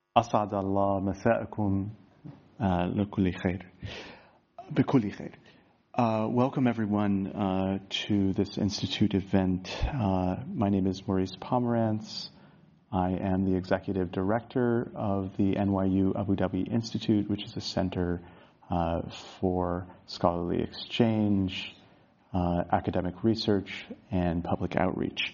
أسعد الله مساءكم لكل خير بكل خير. Welcome everyone to this Institute event. My name is Maurice Pomerantz. I am the Executive Director of the NYU Abu Dhabi Institute, which is a center for scholarly exchange, academic research, and public outreach.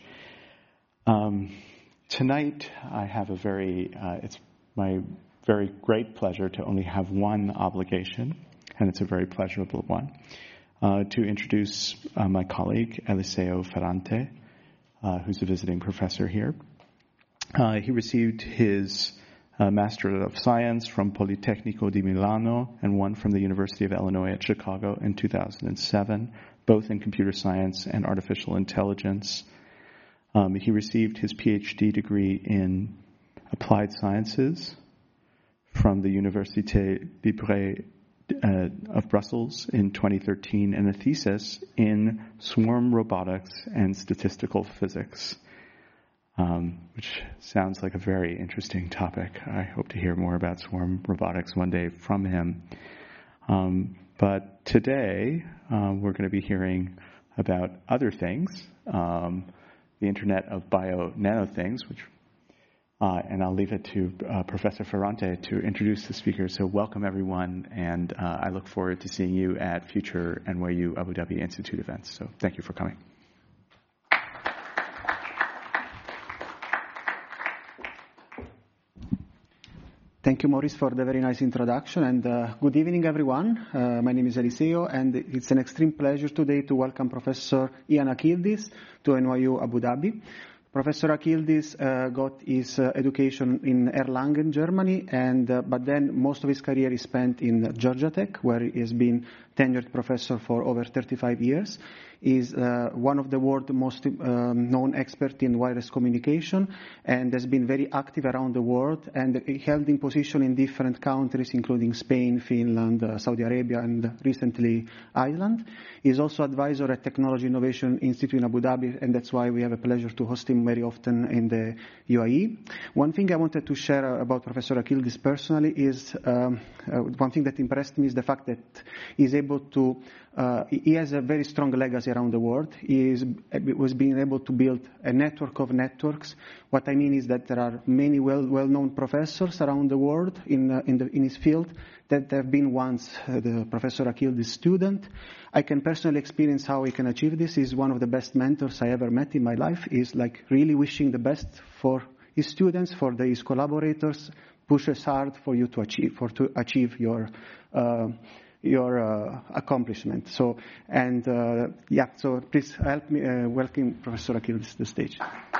Tonight I have it's my very great pleasure to only have one obligation, and it's a very pleasurable one, to introduce my colleague, Eliseo Ferrante, who's a visiting professor here. He received his Master of Science from Politecnico di Milano and one from the University of Illinois at Chicago in 2007, both in computer science and artificial intelligence. He received his PhD degree in Applied Sciences from the Université Libre of Brussels in 2013 and a thesis in swarm robotics and statistical physics, which sounds like a very interesting topic. I hope to hear more about swarm robotics one day from him. But today we're going to be hearing about other things, the Internet of Bio-Nano-Things, and I'll leave it to Professor Ferrante to introduce the speakers. So welcome, everyone, and I look forward to seeing you at future NYU Abu Dhabi Institute events. So thank you for coming. Thank you, Maurice, for the very nice introduction, and good evening, everyone. My name is Eliseo, and it's an extreme pleasure today to welcome Professor Ian Akyildiz to NYU Abu Dhabi. Professor Akyildiz got his education in Erlangen, Germany, but then most of his career is spent in Georgia Tech, where he has been tenured professor for over 35 years. He is one of the world's most known experts in wireless communication and has been very active around the world and held in position in different countries, including Spain, Finland, Saudi Arabia, and recently Ireland. He is also advisor at Technology Innovation Institute in Abu Dhabi, and that's why we have a pleasure to host him very often in the UAE. One thing I wanted to share about Professor Akyildiz personally is one thing that impressed me is the fact that he's able to he has a very strong legacy around the world. He was being able to build a network of networks. What I mean is that there are many well-known professors around the world in his field that have been once the Professor Akyildiz student. I can personally experience how he can achieve this. He's one of the best mentors I ever met in my life. He's like really wishing the best for his students, for his collaborators, pushes hard for you to achieve your accomplishment. So please help me welcome Professor Akyildiz to the stage.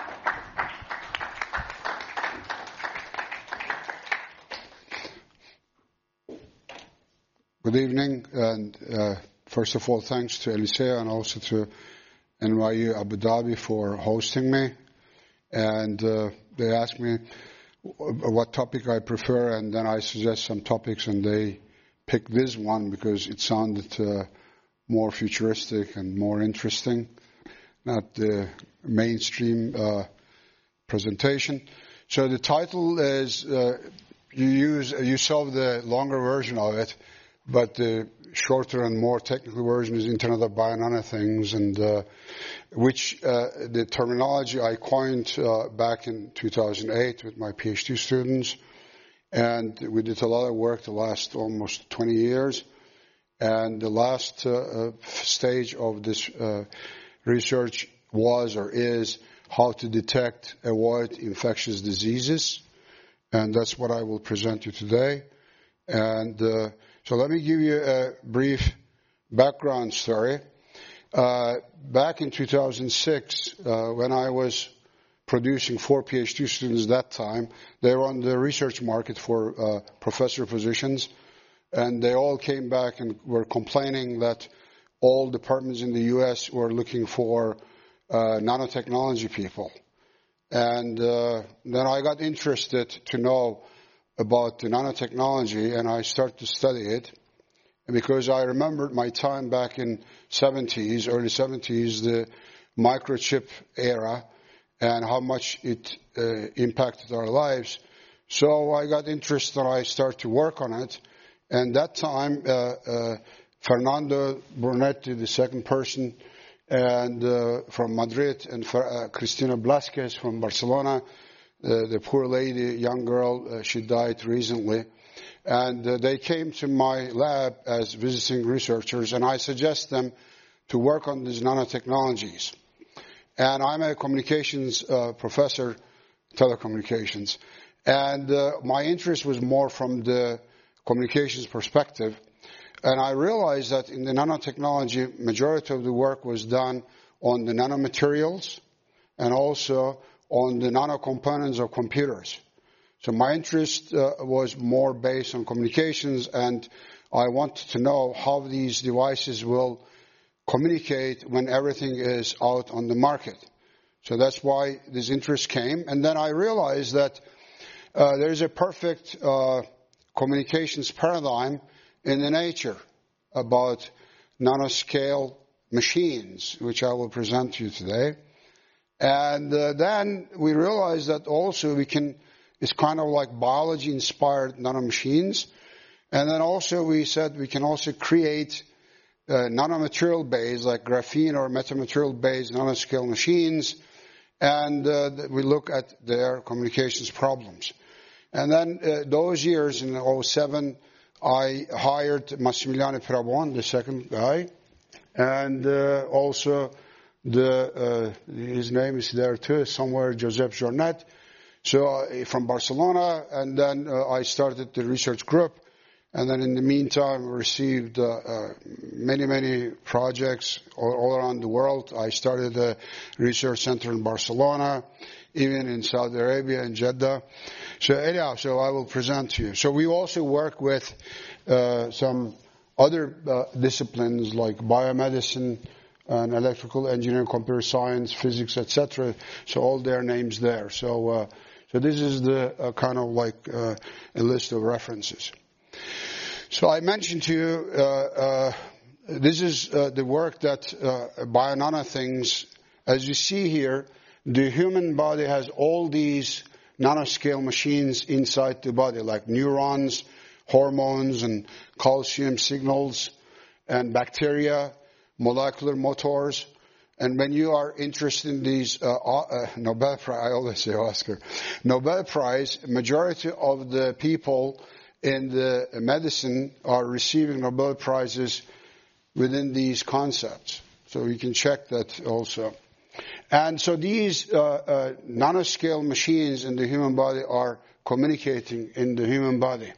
Good evening, and first of all, thanks to Eliseo and also to NYU Abu Dhabi for hosting me. And they asked me what topic I prefer, and then I suggest some topics, and they picked this one because it sounded more futuristic and more interesting, not the mainstream presentation. So the title is, you saw the longer version of it, but the shorter and more technical version is Internet of Bio-Nano-Things, and which the terminology I coined back in 2008 with my PhD students. And we did a lot of work the last almost 20 years. And the last stage of this research was or is how to detect, avoid infectious diseases. And that's what I will present you today. And so let me give you a brief background story. Back in 2006, when I was producing 4 PhD students that time, they were on the research market for professor positions, and they all came back and were complaining that all departments in the U.S. were looking for nanotechnology people. And then I got interested to know about the nanotechnology, and I started to study it. And because I remembered my time back in early 70s, the microchip era, and how much it impacted our lives, So I got interested and I started to work on it. And that time, Fernando Brunetti, the second person, and from Madrid, and Cristina Blasquez from Barcelona, the poor lady, young girl, she died recently. And they came to my lab as visiting researchers, and I suggest them to work on these nanotechnologies. And I'm a communications professor, telecommunications. And my interest was more from the communications perspective. And I realized that in the nanotechnology, majority of the work was done on the nanomaterials and also on the nanocomponents of computers. So my interest was more based on communications, and I wanted to know how these devices will communicate when everything is out on the market. So that's why this interest came. And then I realized that there is a perfect communications paradigm in the nature about nanoscale machines, which I will present to you today. And then we realized that also it's kind of like biology-inspired nanomachines. And then also we said we can also create nanomaterial-based, like graphene or metamaterial-based nanoscale machines. And we look at their communications problems. And then those years, in 2007, I hired Massimiliano Pirabon, the second guy. And also his name is there too, somewhere, Josep Jornet. So from Barcelona, and then I started the research group. And then in the meantime, we received many projects all around the world. I started a research center in Barcelona, even in Saudi Arabia and Jeddah. So anyhow, so I will present to you. So we also work with some other disciplines like biomedicine and electrical engineering, computer science, physics, etc. So all their names there. So this is the kind of like a list of references. So I mentioned to you, this is the work that BioNanothings, as you see here, the human body has all these nanoscale machines inside the body, like neurons, hormones, and calcium signals, and bacteria, molecular motors. And when you are interested in these Nobel Prize, I always say Oscar, Nobel Prize, majority of the people in the medicine are receiving Nobel Prizes within these concepts. So you can check that also. And so these nanoscale machines in the human body are communicating in the human body.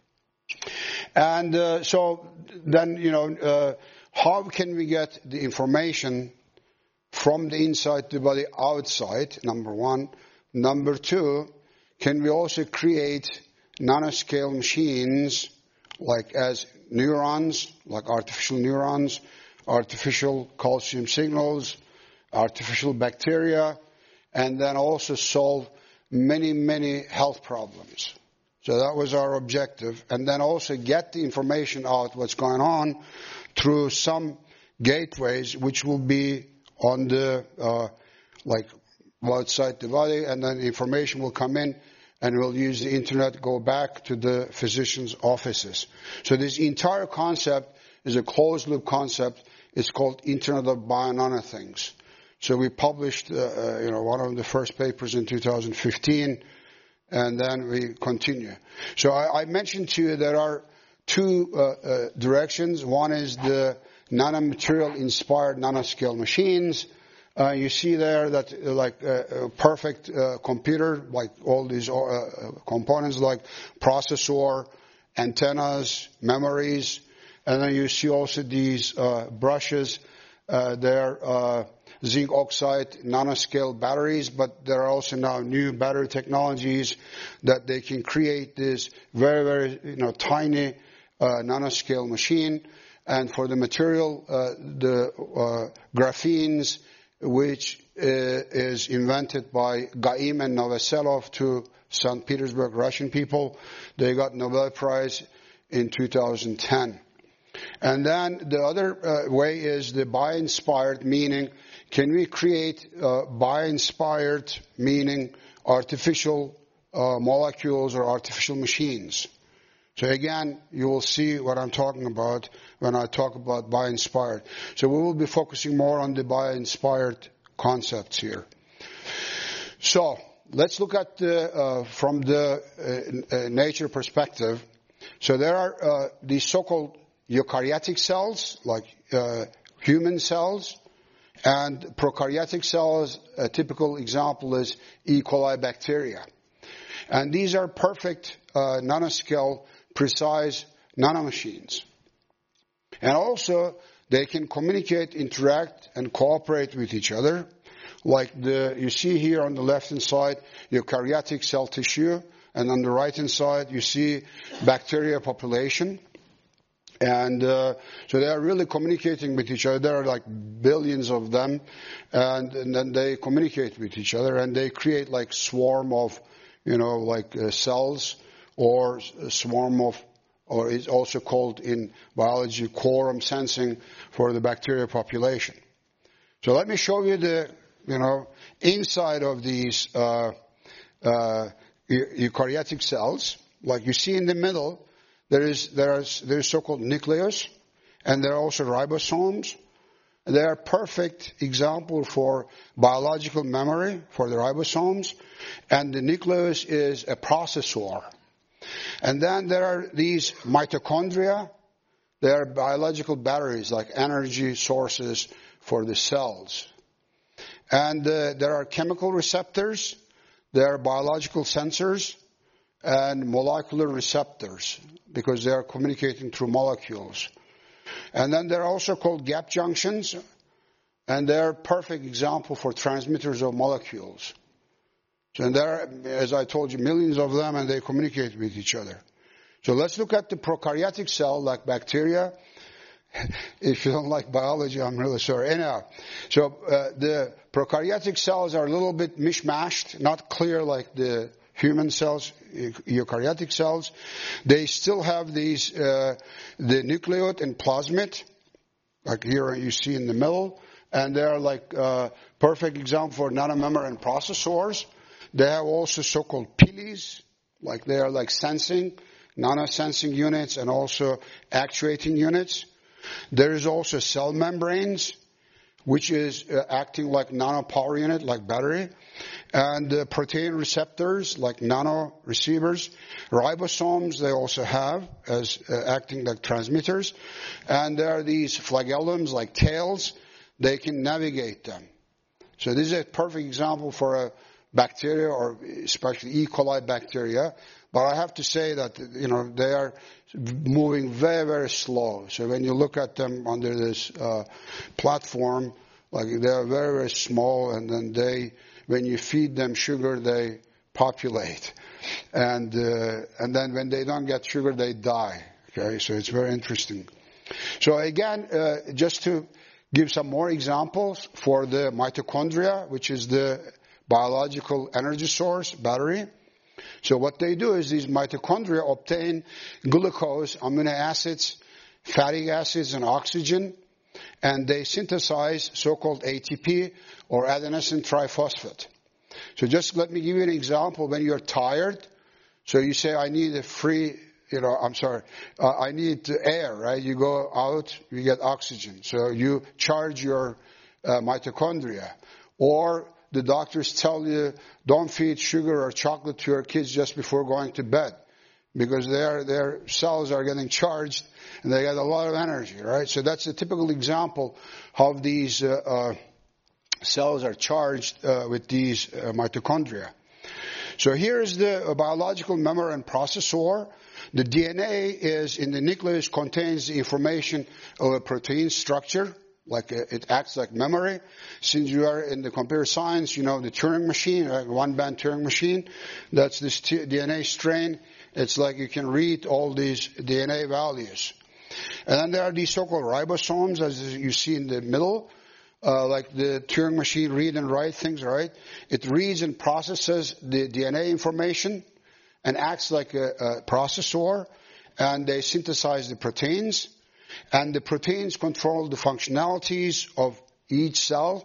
And so then, how can we get the information from the inside the body outside, number one. Number two, can we also create nanoscale machines like as neurons, like artificial neurons, artificial calcium signals, artificial bacteria, and then also solve many health problems. So that was our objective. And then also get the information out what's going on through some gateways which will be on the like outside the body, and then information will come in and we'll use the internet, go back to the physician's offices. So this entire concept is a closed loop concept. It's called Internet of BioNanothings. So we published one of the first papers in 2015, and then we continue. So I mentioned to you there are two directions. One is the nanomaterial-inspired nanoscale machines. You see there that like a perfect computer, like all these components like processor, antennas, memories. And then you see also these brushes. They're zinc oxide nanoscale batteries, but there are also now new battery technologies that they can create this very tiny nanoscale machine. And for the material, the graphenes, which is invented by Gaim and Novoselov, two St. Petersburg Russian people. They got Nobel Prize in 2010. And then the other way is the bio-inspired, meaning can we create bio-inspired, meaning artificial molecules or artificial machines. So again, you will see what I'm talking about when I talk about bio-inspired. So we will be focusing more on the bio-inspired concepts here. So let's look at from the nature perspective. So there are these so-called eukaryotic cells, like human cells, and prokaryotic cells. A typical example is E. coli bacteria. And these are perfect nanoscale, precise nanomachines. And also, they can communicate, interact, and cooperate with each other. Like you see here on the left-hand side, eukaryotic cell tissue, and on the right-hand side, you see bacteria population. And so they are really communicating with each other. There are like billions of them, and then they communicate with each other, and they create like swarm of, cells, or a swarm of, or it's also called in biology quorum sensing for the bacteria population. So let me show you the, inside of these eukaryotic cells. Like you see in the middle, there is so-called nucleus, and there are also ribosomes. They are perfect example for biological memory for the ribosomes, and the nucleus is a processor. And then there are these mitochondria. They are biological batteries, like energy sources for the cells. And there are chemical receptors. There are biological sensors and molecular receptors, because they are communicating through molecules. And then they're also called gap junctions, and they're a perfect example for transmitters of molecules. So there are, as I told you, millions of them, and they communicate with each other. So let's look at the prokaryotic cell, like bacteria. If you don't like biology, I'm really sorry. Anyhow, so the prokaryotic cells are a little bit mishmashed, not clear like the human cells, eukaryotic cells. They still have these, the nucleus and plasmid, like here you see in the middle, and they are like perfect example for nanomembrane processors. They have also so-called piles, like they are like sensing, nanosensing units, and also actuating units. There is also cell membranes, which is acting like nanopower unit, like battery, and protein receptors, like nano receivers. Ribosomes they also have as acting like transmitters, and there are these flagellums, like tails. They can navigate them. So this is a perfect example for a bacteria, or especially E. coli bacteria. But I have to say that, they are moving very, very slow. So when you look at them under this platform, like they are very, very small, and then when you feed them sugar, they populate. And then when they don't get sugar, they die. Okay, so it's very interesting. So again, just to give some more examples for the mitochondria, which is the biological energy source, battery. So what they do is these mitochondria obtain glucose, amino acids, fatty acids, and oxygen, and they synthesize so-called ATP, or adenosine triphosphate. So just let me give you an example. When you're tired, so you say, I need I need air, right? You go out, you get oxygen. So you charge your mitochondria. Or the doctors tell you, don't feed sugar or chocolate to your kids just before going to bed, because their cells are getting charged and they get a lot of energy, right? So that's a typical example how these cells are charged with these mitochondria. So here is the biological memory and processor. The DNA is in the nucleus, contains the information of a protein structure. Like it acts like memory. Since you are in the computer science, the Turing machine, one-band Turing machine. That's this DNA strain. It's like you can read all these DNA values. And then there are these so-called ribosomes, as you see in the middle. Like the Turing machine read and write things, right? It reads and processes the DNA information and acts like a processor. And they synthesize the proteins. And the proteins control the functionalities of each cell,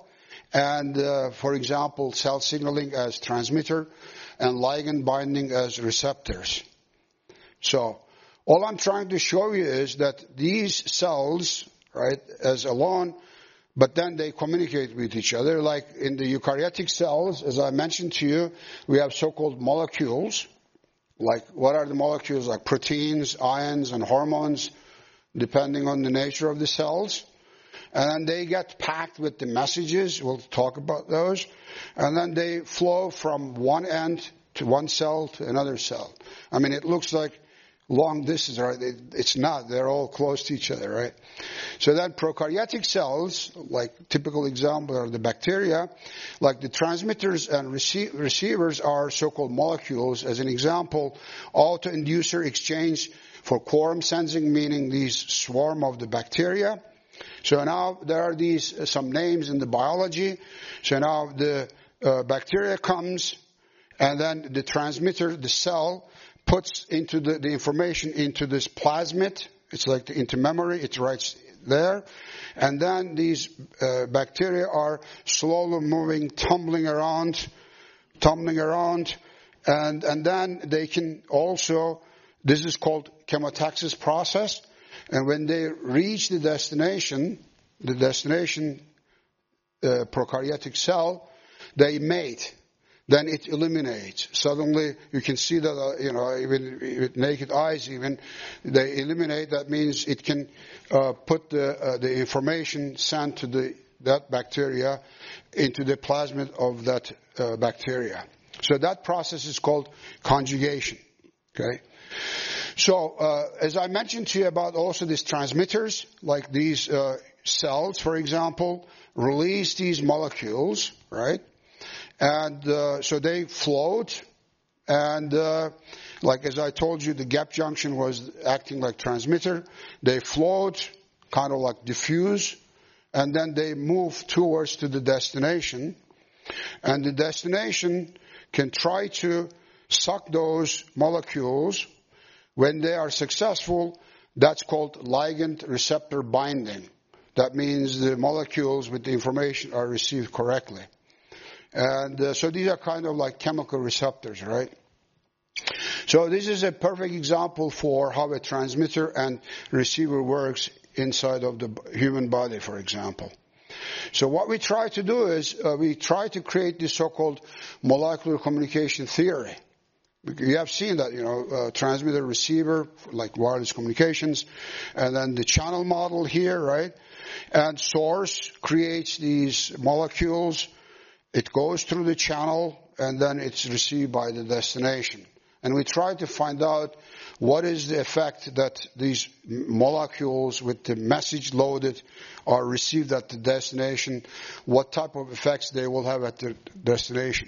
and, for example, cell signaling as transmitter and ligand binding as receptors. So all I'm trying to show you is that these cells, right, as alone, but then they communicate with each other. Like in the eukaryotic cells, as I mentioned to you, we have so-called molecules. Like what are the molecules? Like proteins, ions, and hormones, depending on the nature of the cells. And then they get packed with the messages. We'll talk about those. And then they flow from one end to one cell to another cell. I mean, it looks like long distance, right? It's not. They're all close to each other, right? So then prokaryotic cells, like typical example are the bacteria, like the transmitters and receivers are so-called molecules. As an example, autoinducer exchange for quorum sensing, meaning these swarm of the bacteria. So now there are these some names in the biology. So now the bacteria comes, and then the transmitter, the cell, puts into the information into this plasmid. It's like into memory. It writes there. And then these bacteria are slowly moving, tumbling around. And then they can also, this is called chemotaxis process. And when they reach the destination prokaryotic cell, they mate. Then it eliminates. Suddenly, you can see that, even with naked eyes, even they eliminate. That means it can put the information sent to that bacteria into the plasmid of that bacteria. So that process is called conjugation. Okay. So as I mentioned to you about also these transmitters, like these cells, for example, release these molecules, right? And so they float, and like as I told you, the gap junction was acting like transmitter. They float, kind of like diffuse, and then they move towards to the destination. And the destination can try to suck those molecules. When they are successful, that's called ligand receptor binding. That means the molecules with the information are received correctly. And so these are kind of like chemical receptors, right? So this is a perfect example for how a transmitter and receiver works inside of the human body, for example. So what we try to do is we try to create this so-called molecular communication theory. You have seen that, transmitter, receiver, like wireless communications, and then the channel model here, right? And source creates these molecules. It goes through the channel, and then it's received by the destination. And we try to find out what is the effect that these molecules with the message loaded are received at the destination, what type of effects they will have at the destination.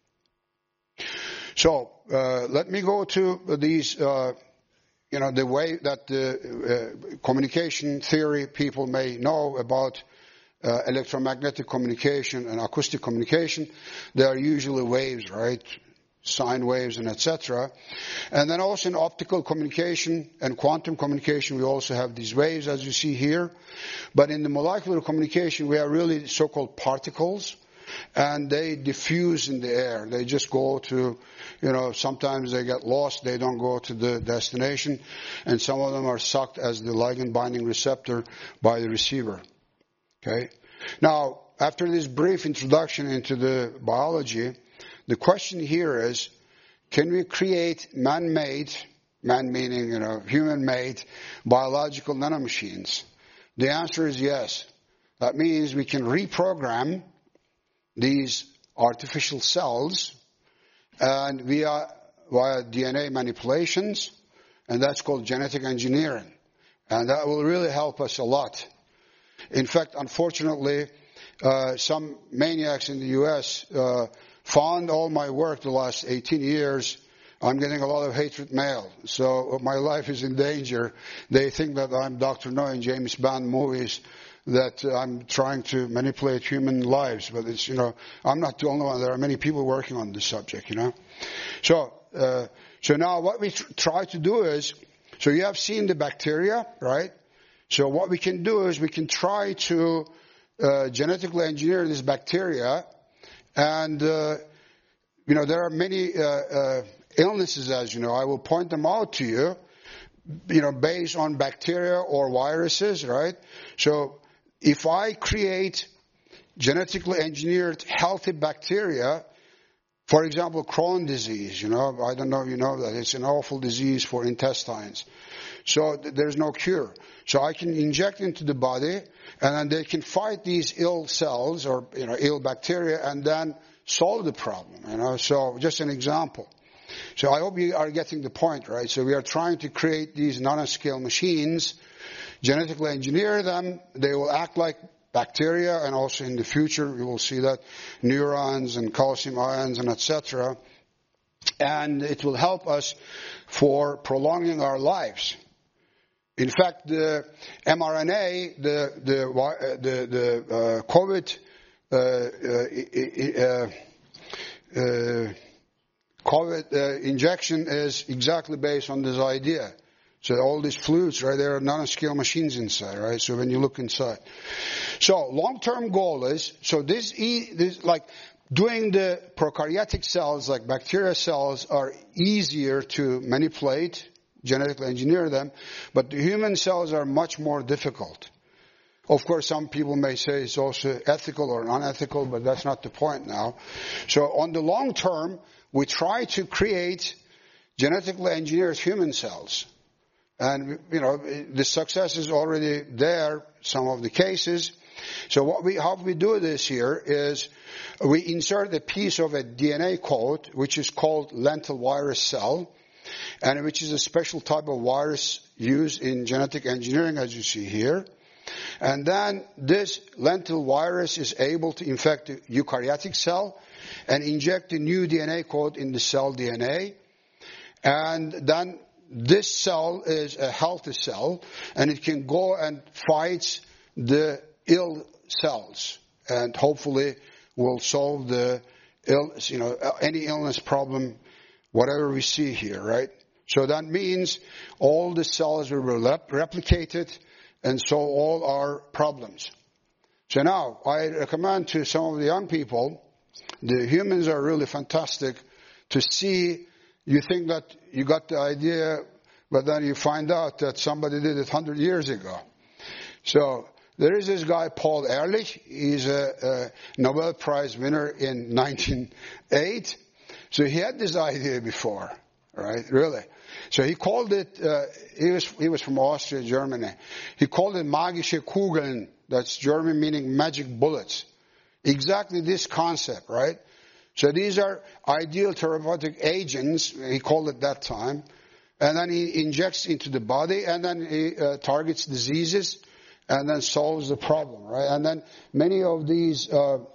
So let me go to these, the way that the communication theory people may know about electromagnetic communication and acoustic communication. They are usually waves, right? Sine waves and etc. And then also in optical communication and quantum communication, we also have these waves, as you see here. But in the molecular communication, we have really so-called particles, and they diffuse in the air. They just go to, sometimes they get lost. They don't go to the destination. And some of them are sucked as the ligand binding receptor by the receiver. Okay. Now, after this brief introduction into the biology, the question here is, can we create man-made, man meaning, human-made biological nanomachines? The answer is yes. That means we can reprogram these artificial cells and via DNA manipulations, and that's called genetic engineering. And that will really help us a lot. In fact, unfortunately, some maniacs in the U.S. Found all my work the last 18 years. I'm getting a lot of hatred mail, so my life is in danger. They think that I'm Dr. No in James Bond movies, that I'm trying to manipulate human lives, but it's, I'm not the only one. There are many people working on this subject, So now what we try to do is, so you have seen the bacteria, right? So what we can do is we can try to genetically engineer this bacteria, and there are many illnesses, as you know. I will point them out to you, based on bacteria or viruses, right? So if I create genetically engineered healthy bacteria, for example, Crohn's disease, I don't know if you know that. It's an awful disease for intestines. So there's no cure. So I can inject into the body, and then they can fight these ill cells or, ill bacteria, and then solve the problem, So just an example. So I hope you are getting the point, right? So we are trying to create these nanoscale machines, genetically engineer them. They will act like bacteria, and also in the future we will see that neurons and calcium ions and etc. And it will help us for prolonging our lives. In fact, the mRNA, the COVID injection is exactly based on this idea. So all these fluids, right, there are nanoscale machines inside, right? So when you look inside. So long-term goal is, this like doing the prokaryotic cells, like bacteria cells, are easier to manipulate, genetically engineer them, but the human cells are much more difficult. Of course, some people may say it's also ethical or unethical, but that's not the point now. So on the long term, we try to create genetically engineered human cells. And, the success is already there, some of the cases. So how we do this here is we insert a piece of a DNA code, which is called lentil virus cell, and which is a special type of virus used in genetic engineering, as you see here. And then this lentil virus is able to infect the eukaryotic cell and inject a new DNA code in the cell DNA. And then this cell is a healthy cell, and it can go and fight the ill cells, and hopefully will solve the any illness problem, whatever we see here, right? So that means all the cells will be replicated, and solve all our problems. So now, I recommend to some of the young people, the humans are really fantastic to see. You think that you got the idea, but then you find out that somebody did it 100 years ago. So there is this guy, Paul Ehrlich. He's a Nobel Prize winner in 1908. So he had this idea before, right? Really. So he called it, he was from Austria, Germany. He called it magische Kugeln. That's German meaning magic bullets. Exactly this concept, right? So these are ideal therapeutic agents, he called it that time. And then he injects into the body, and then he targets diseases, and then solves the problem, right? And then many of these,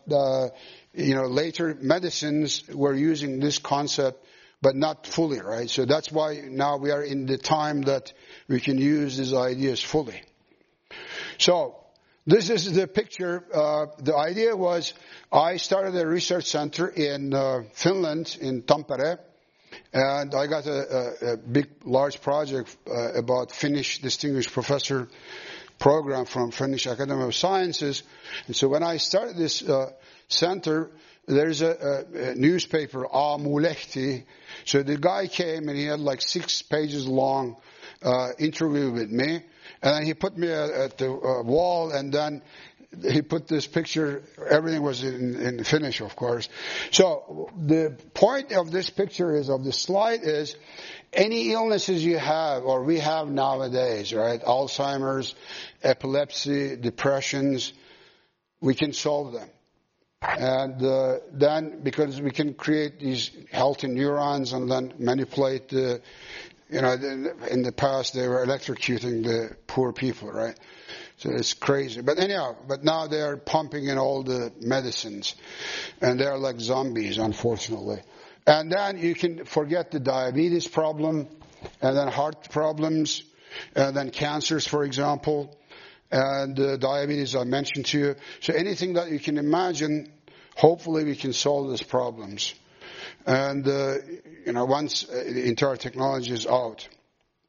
later medicines were using this concept, but not fully, right? So that's why now we are in the time that we can use these ideas fully. So this is the picture. The idea was I started a research center in Finland, in Tampere, and I got a large project about Finnish Distinguished Professor program from Finnish Academy of Sciences. And so when I started this center, there's a newspaper, Aamulehti. So the guy came and he had like 6 pages long interview with me. And then he put me at the wall, and then he put this picture. Everything was in Finnish, of course. So the point of this picture of the slide is any illnesses you have or we have nowadays, right? Alzheimer's, epilepsy, depressions, we can solve them. And then because we can create these healthy neurons and then manipulate the, in the past they were electrocuting the poor people, right? So it's crazy. But anyhow, now they are pumping in all the medicines, and they're like zombies, unfortunately. And then you can forget the diabetes problem, and then heart problems, and then cancers, for example, and diabetes I mentioned to you. So anything that you can imagine, hopefully we can solve these problems. And, once the entire technology is out.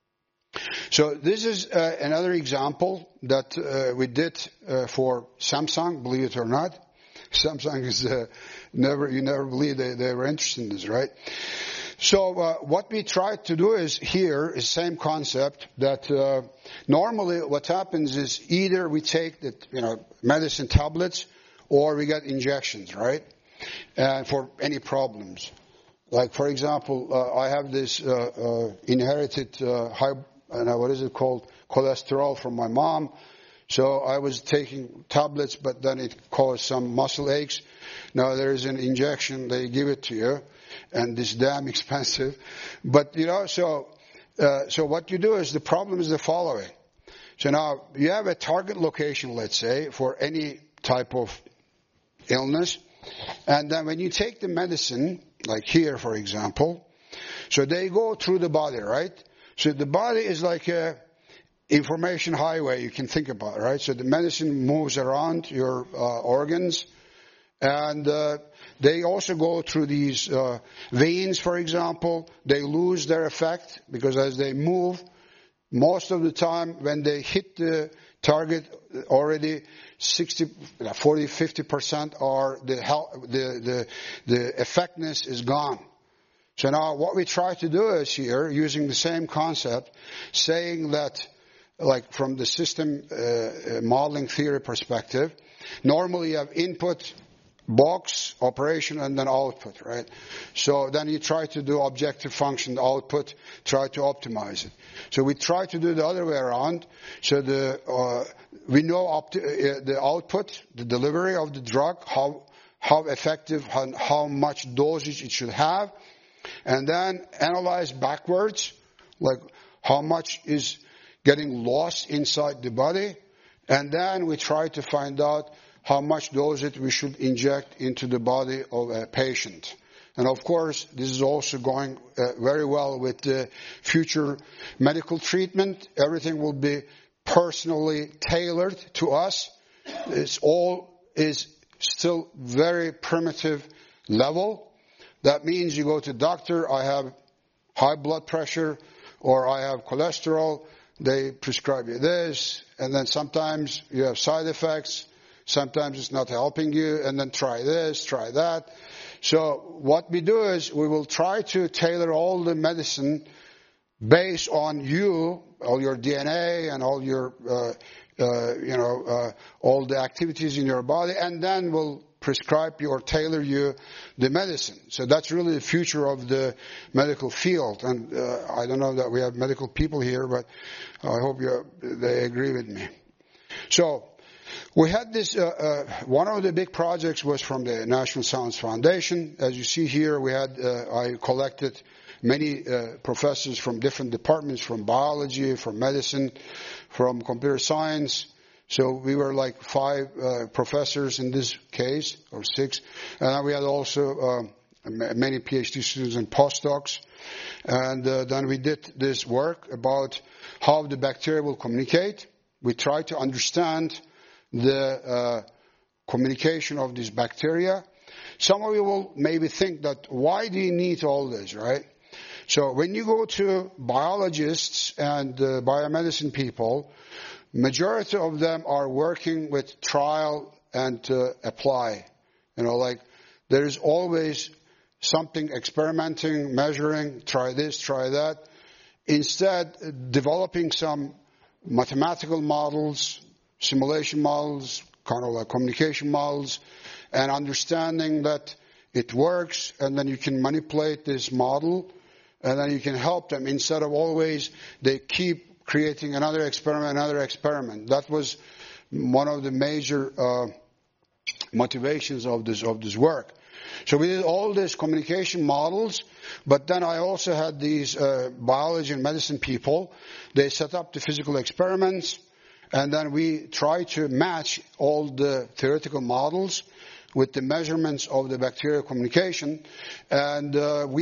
So this is another example that we did for Samsung, believe it or not. Samsung is you never believe they were interested in this, right? So what we tried to do is here is same concept that normally what happens is either we take the medicine tablets or we get injections, right? And for any problems. Like for example, I have this inherited high, what is it called, cholesterol from my mom. So I was taking tablets, but then it caused some muscle aches. Now there is an injection, they give it to you, and it's damn expensive. But so what you do is the problem is the following. So now you have a target location, let's say, for any type of illness, and then when you take the medicine, like here, for example, so they go through the body, right? So the body is like a information highway, you can think about it, right? So the medicine moves around your organs, and they also go through these veins, for example. They lose their effect because as they move, most of the time when they hit the target, already 50% are the effectiveness is gone. So now what we try to do is here, using the same concept, saying that, like from the system modeling theory perspective, normally you have input, box, operation, and then output, right? So then you try to do objective function output, try to optimize it. So we try to do the other way around. So we know the output, the delivery of the drug, how effective, how much dosage it should have, and then analyze backwards, like how much is getting lost inside the body, and then we try to find out how much dosage we should inject into the body of a patient. And of course, this is also going very well with the future medical treatment. Everything will be personally tailored to us. It's all is still very primitive level. That means you go to doctor, I have high blood pressure or I have cholesterol, they prescribe you this, and then sometimes you have side effects, sometimes it's not helping you, and then try this, try that. So what we do is we will try to tailor all the medicine based on you, all your DNA and all your, all the activities in your body, and then we'll prescribe you or tailor you the medicine. So that's really the future of the medical field. And I don't know that we have medical people here, but I hope they agree with me. So we had this, one of the big projects was from the National Science Foundation. As you see here, we had, I collected many professors from different departments, from biology, from medicine, from computer science. So we were like 5 professors in this case, or 6. And we had also many PhD students and postdocs. And then we did this work about how the bacteria will communicate. We tried to understand the communication of these bacteria. Some of you will maybe think that why do you need all this, right? So when you go to biologists and biomedicine people, majority of them are working with trial and apply. Like there is always something experimenting, measuring, try this, try that. Instead, developing some mathematical models, simulation models, kind of like communication models, and understanding that it works, and then you can manipulate this model, and then you can help them instead of always they keep creating another experiment. That was one of the major motivations of this work. So we did all these communication models, but then I also had these biology and medicine people. They set up the physical experiments, and then we try to match all the theoretical models with the measurements of the bacterial communication. And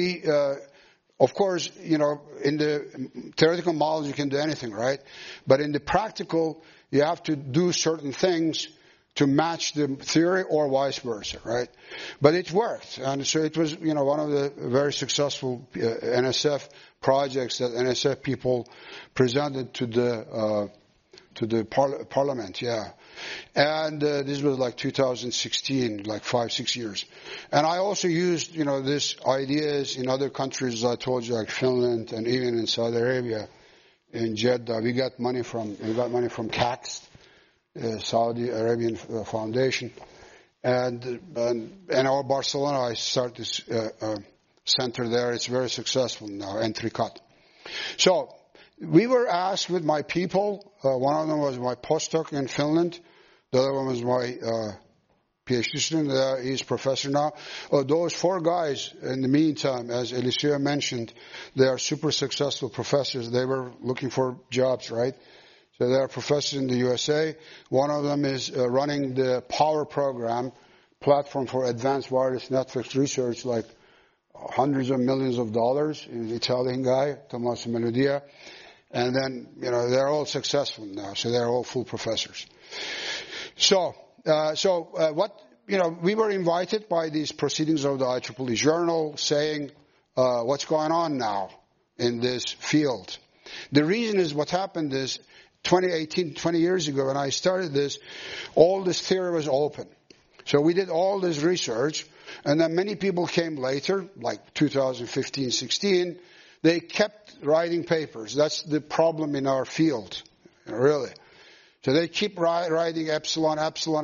of course, in the theoretical models you can do anything, right? But in the practical, you have to do certain things to match the theory or vice versa, right? But it worked. And so it was, one of the very successful NSF projects that NSF people presented to the parliament, yeah. And this was like 2016, like 5-6 years. And I also used, these ideas in other countries, as I told you, like Finland and even in Saudi Arabia, in Jeddah. We got money from CACS, Saudi Arabian Foundation. And our Barcelona, I started this center there. It's very successful now, Entricat. So we were asked with my people, one of them was my postdoc in Finland, the other one was my PhD student, he's professor now. Those 4 guys, in the meantime, as Eliseo mentioned, they are super successful professors. They were looking for jobs, right? So they are professors in the USA. One of them is running the POWER program, Platform for Advanced Wireless Networks Research, like hundreds of millions of dollars. He's an Italian guy, Tommaso Melodia. And then, they're all successful now, so they're all full professors. So we were invited by these proceedings of the IEEE journal saying, what's going on now in this field? The reason is what happened is 20 years ago when I started this, all this theory was open. So we did all this research, and then many people came later, like 2015, 16. They kept writing papers. That's the problem in our field, really. So they keep writing epsilon.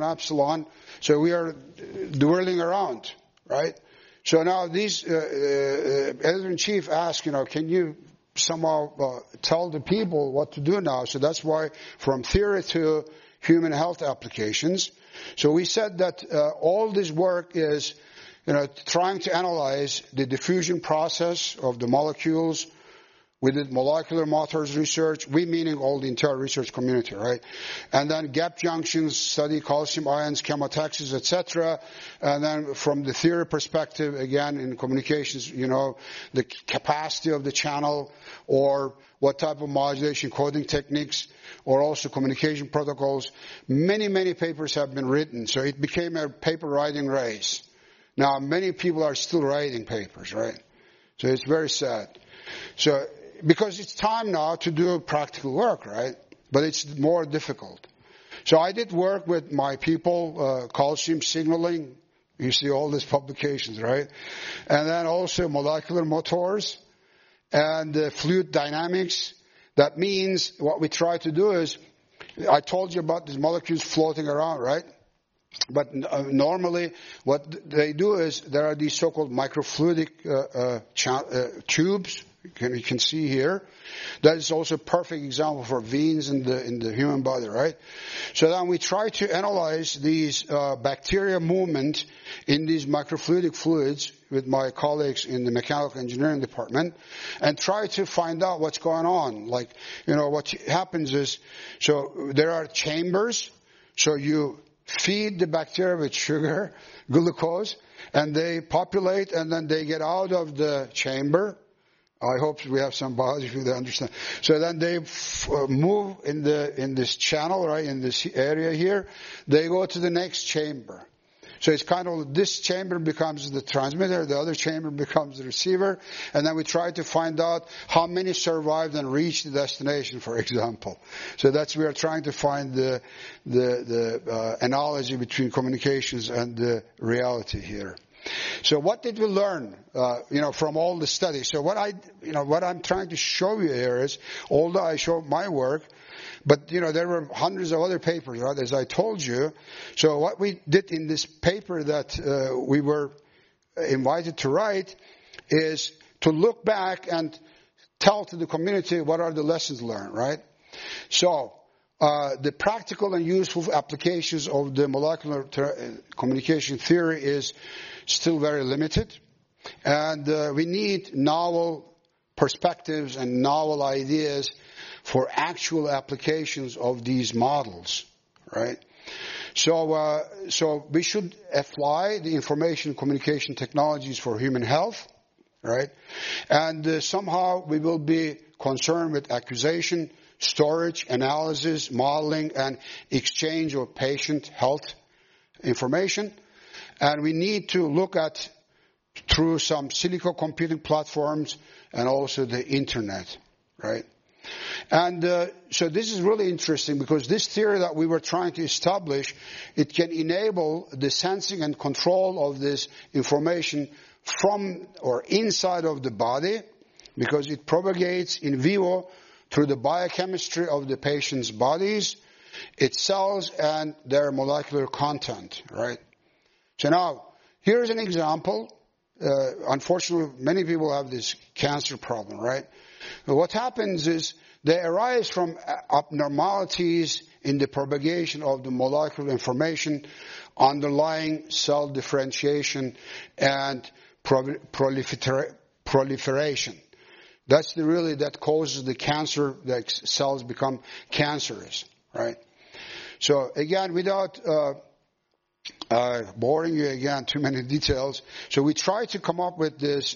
So we are dwindling around, right? So now these editor-in-chief asked, can you somehow tell the people what to do now? So that's why from theory to human health applications. So we said that all this work is, trying to analyze the diffusion process of the molecules. We did molecular motors research, we meaning all the entire research community, right? And then gap junctions, study calcium ions, chemotaxis, etc. And then from the theory perspective, again, in communications, the capacity of the channel or what type of modulation coding techniques or also communication protocols. Many, many papers have been written. So it became a paper writing race. Now, many people are still writing papers, right? So it's very sad. So, because it's time now to do practical work, right? But it's more difficult. So I did work with my people, calcium signaling. You see all these publications, right? And then also molecular motors and fluid dynamics. That means what we try to do is, I told you about these molecules floating around, right? But normally what they do is there are these so-called microfluidic tubes. You can see here. That is also a perfect example for veins in the human body, right? So then we try to analyze these bacteria movement in these microfluidic fluids with my colleagues in the mechanical engineering department and try to find out what's going on. Like, what happens is, so there are chambers, so you feed the bacteria with sugar, glucose, and they populate and then they get out of the chamber. I hope we have some biology people that understand. So then they move in this channel, right, in this area here. They go to the next chamber. So it's kind of, this chamber becomes the transmitter, the other chamber becomes the receiver, and then we try to find out how many survived and reached the destination, for example. So we are trying to find the analogy between communications and the reality here. So what did we learn, from all the studies? So what I'm trying to show you here is, although I show my work, but, there were hundreds of other papers, right, as I told you. So what we did in this paper that we were invited to write is to look back and tell to the community what are the lessons learned, right? So the practical and useful applications of the molecular communication theory is still very limited. And we need novel perspectives and novel ideas for actual applications of these models, right? So we should apply the information communication technologies for human health, right? And somehow we will be concerned with acquisition, storage, analysis, modeling, and exchange of patient health information. And we need to look at through some silicon computing platforms and also the internet, right? And so this is really interesting because this theory that we were trying to establish, it can enable the sensing and control of this information from or inside of the body, because it propagates in vivo through the biochemistry of the patient's bodies, its cells, and their molecular content, right? So now, here's an example. Unfortunately, many people have this cancer problem, right? What happens is they arise from abnormalities in the propagation of the molecular information underlying cell differentiation and proliferation. That's that causes the cancer, the cells become cancerous, right? So again, without boring you again, too many details. So we try to come up with this,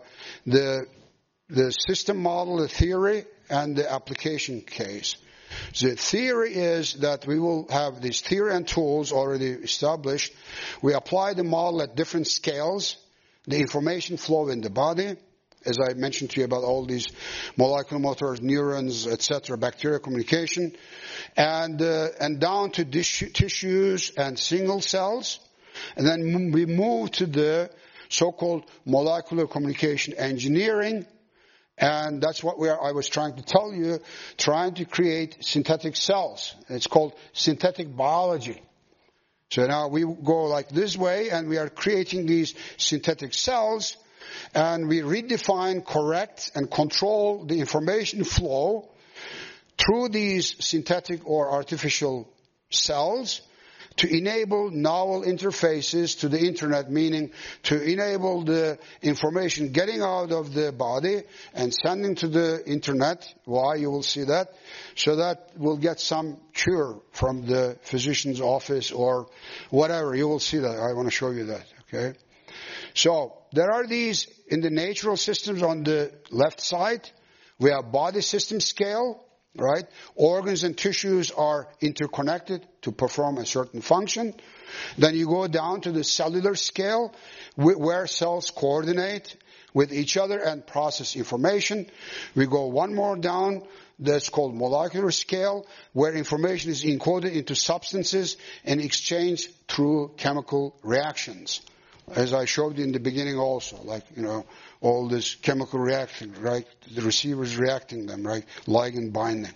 the system model, the theory, and the application case. The theory is that we will have these theory and tools already established. We apply the model at different scales, the information flow in the body, as I mentioned to you about all these molecular motors, neurons, etc., bacterial communication, and down to tissues and single cells. And then we move to the so-called molecular communication engineering. And that's what I was trying to tell you, trying to create synthetic cells. It's called synthetic biology. So now we go like this way, and we are creating these synthetic cells, and we redefine, correct, and control the information flow through these synthetic or artificial cells to enable novel interfaces to the internet, meaning to enable the information getting out of the body and sending to the internet. Why? You will see that. So that we'll get some cure from the physician's office or whatever. You will see that. I want to show you that. Okay. So there are these in the natural systems on the left side. We have body system scale. Right? Organs and tissues are interconnected to perform a certain function. Then you go down to the cellular scale where cells coordinate with each other and process information. We go one more down, that's called molecular scale, where information is encoded into substances and exchanged through chemical reactions. As I showed you in the beginning also, like, all this chemical reaction, right? The receivers reacting them, right? Ligand binding.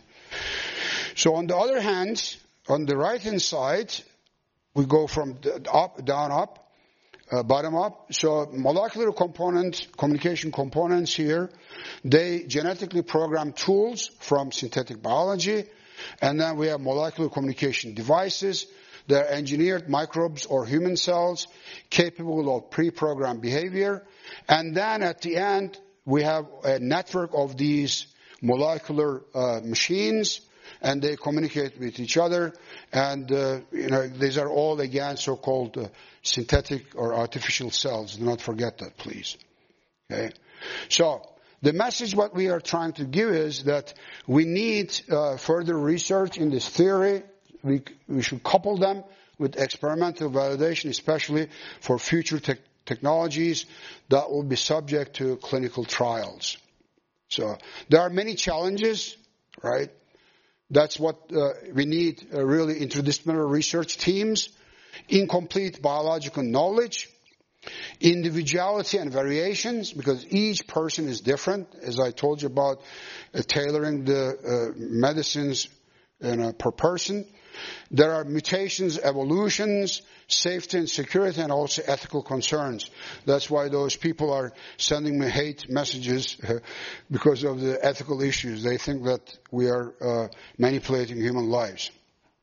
So on the other hand, on the right-hand side, we go from up, down, up, bottom up. So molecular communication components here, they genetically program tools from synthetic biology. And then we have molecular communication devices. They're engineered microbes or human cells capable of pre-programmed behavior. And then at the end, we have a network of these molecular machines, and they communicate with each other. And, these are all, again, so-called synthetic or artificial cells. Do not forget that, please. Okay. So the message what we are trying to give is that we need further research in this theory. We should couple them with experimental validation, especially for future technologies that will be subject to clinical trials. So there are many challenges, right? That's what we need, really interdisciplinary research teams, incomplete biological knowledge, individuality and variations, because each person is different, as I told you about tailoring the medicines per person. There are mutations, evolutions, safety and security, and also ethical concerns. That's why those people are sending me hate messages because of the ethical issues. They think that we are manipulating human lives.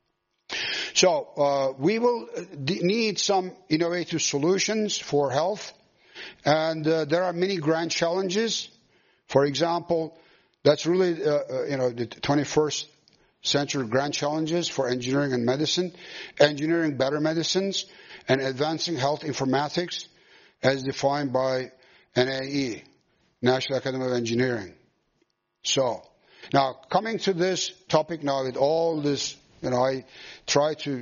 So we will need some innovative solutions for health, and there are many grand challenges. For example, that's really the 21st century grand challenges for engineering and medicine, engineering better medicines, and advancing health informatics as defined by NAE, National Academy of Engineering. So, now coming to this topic now with all this, I try to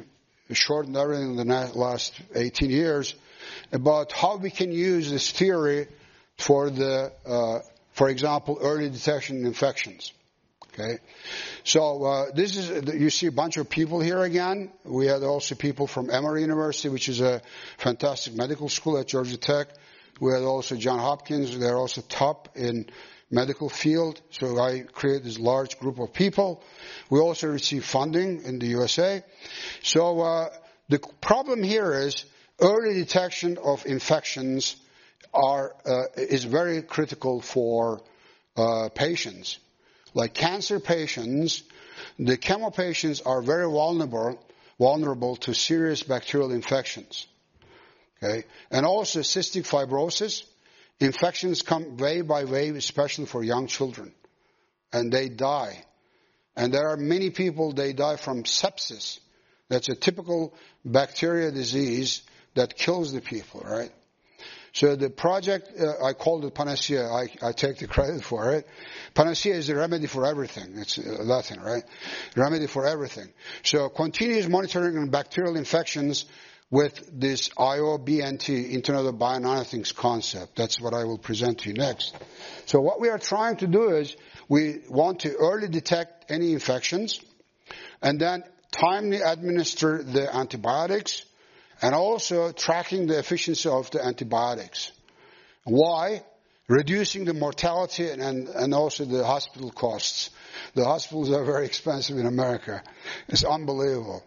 shortened everything in the last 18 years, about how we can use this theory for for example, early detection of infections. Okay, so this is, you see a bunch of people here again. We had also people from Emory University, which is a fantastic medical school at Georgia Tech. We had also Johns Hopkins. They're also top in medical field. So I created this large group of people. We also receive funding in the USA. So the problem here is early detection of infections is very critical for patients. Like cancer patients, the chemo patients are very vulnerable to serious bacterial infections. Okay, and also cystic fibrosis. Infections come wave by wave, especially for young children, and they die. And there are many people, they die from sepsis. That's a typical bacteria disease that kills the people, right? So the project, I called it Panacea. I take the credit for it. Panacea is the remedy for everything. It's Latin, right? Remedy for everything. So continuous monitoring of bacterial infections with this IOBNT, Internet of Bionothings concept. That's what I will present to you next. So what we are trying to do is we want to early detect any infections and then timely administer the antibiotics, and also tracking the efficiency of the antibiotics. Why? Reducing the mortality and also the hospital costs. The hospitals are very expensive in America. It's unbelievable.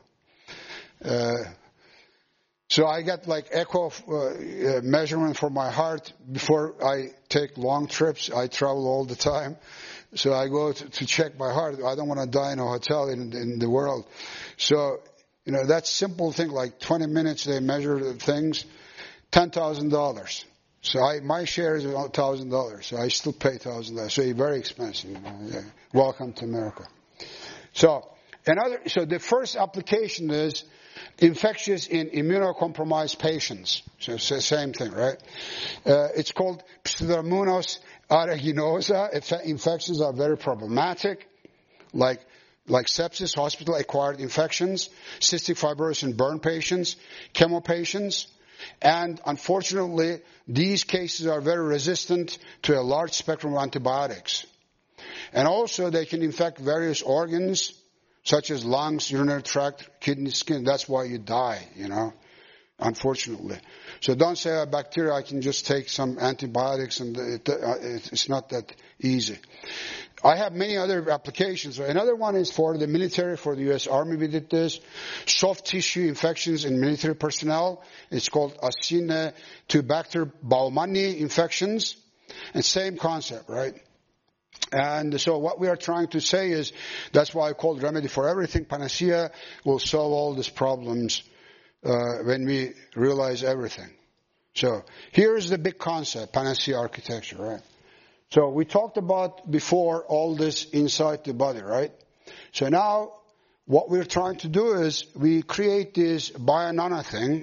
So I get like echo measurement for my heart before I take long trips. I travel all the time. So I go to check my heart. I don't want to die in a hotel in the world. So, you know, that simple thing, like 20 minutes they measure things, $10,000. So my share is $1,000. So I still pay $1,000. So it's very expensive. Yeah. Welcome to America. So the first application is infectious in immunocompromised patients. So it's the same thing, right? It's called Pseudomonas aeruginosa. Infections are very problematic, like sepsis, hospital-acquired infections, cystic fibrosis in burn patients, chemo patients. And unfortunately, these cases are very resistant to a large spectrum of antibiotics. And also, they can infect various organs, such as lungs, urinary tract, kidney, skin. That's why you die, unfortunately. So don't say, bacteria, I can just take some antibiotics, and it's not that easy. I have many other applications. Another one is for the military, for the U.S. Army. We did this. Soft tissue infections in military personnel. It's called Acinetobacter baumannii infections. And same concept, right? And so what we are trying to say is, that's why I called remedy for everything. Panacea will solve all these problems when we realize everything. So here's the big concept, Panacea architecture, right? So we talked about before all this inside the body, right? So now what we're trying to do is we create this Bionano thing.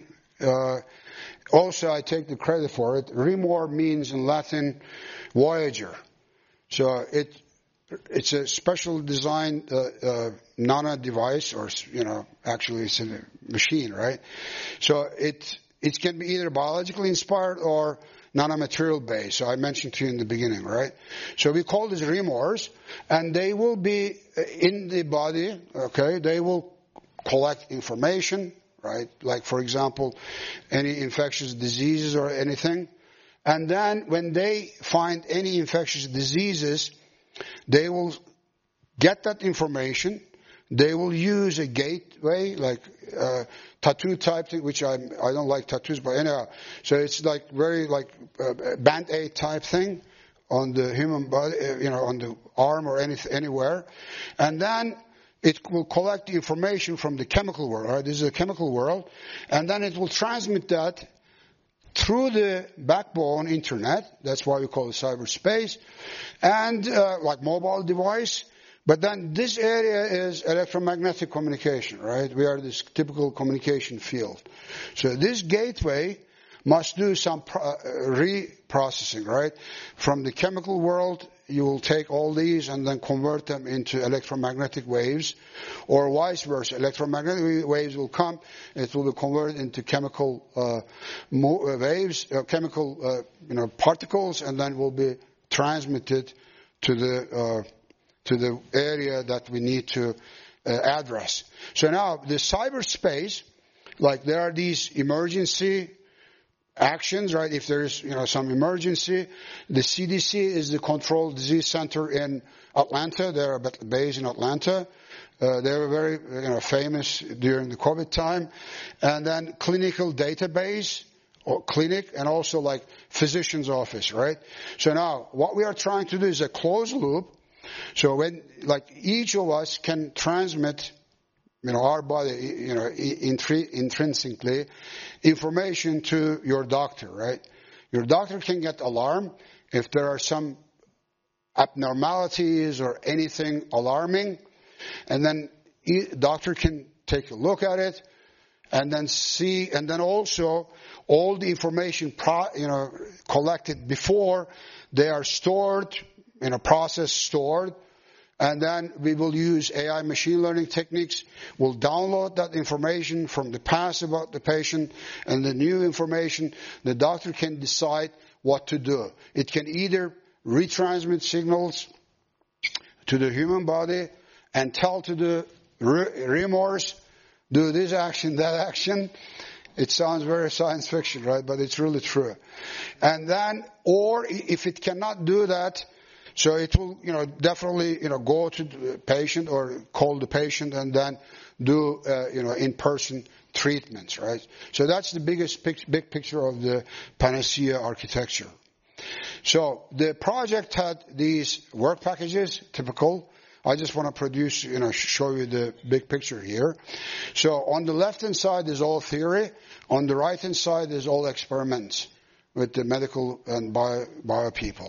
Also, I take the credit for it. Remor means in Latin voyager. So it's a special designed nano device, or actually it's a machine, right? So it can be either biologically inspired or nanomaterial based. So I mentioned to you in the beginning, right? So we call these remors, and they will be in the body. Okay, they will collect information, right? Like, for example, any infectious diseases or anything. And then when they find any infectious diseases, they will get that information. They will use a gateway, like tattoo type thing, which I don't like tattoos, but anyhow. So it's like very like Band-Aid type thing on the human body, on the arm or anywhere. And then it will collect the information from the chemical world. Right? This is a chemical world. And then it will transmit that through the backbone internet. That's why we call it cyberspace. And like mobile device. But then this area is electromagnetic communication, right? We are this typical communication field. So this gateway must do some reprocessing, right? From the chemical world you will take all these and then convert them into electromagnetic waves, or vice versa. Electromagnetic waves will come, it will be converted into chemical waves, chemical particles, and then will be transmitted to the area that we need to address. So now the cyberspace, like there are these emergency actions, right? If there's some emergency, the CDC is the Control Disease Center in Atlanta. They're based in Atlanta. They were very famous during the COVID time. And then clinical database or clinic, and also like physician's office, right? So now what we are trying to do is a closed loop. So when each of us can transmit our body, intrinsically, information to your doctor, right? Your doctor can get alarmed if there are some abnormalities or anything alarming, and then doctor can take a look at it, and then see, and then also all the information collected before, they are stored in a process stored. And then we will use AI machine learning techniques. We'll download that information from the past about the patient and the new information. The doctor can decide what to do. It can either retransmit signals to the human body and tell to the remorse, do this action, that action. It sounds very science fiction, right? But it's really true. And then, or if it cannot do that, so it will, definitely, go to the patient or call the patient and then do, in-person treatments, right? So that's the big picture of the Panacea architecture. So the project had these work packages, typical. I just want to produce, show you the big picture here. So on the left-hand side is all theory. On the right-hand side is all experiments with the medical and bio people.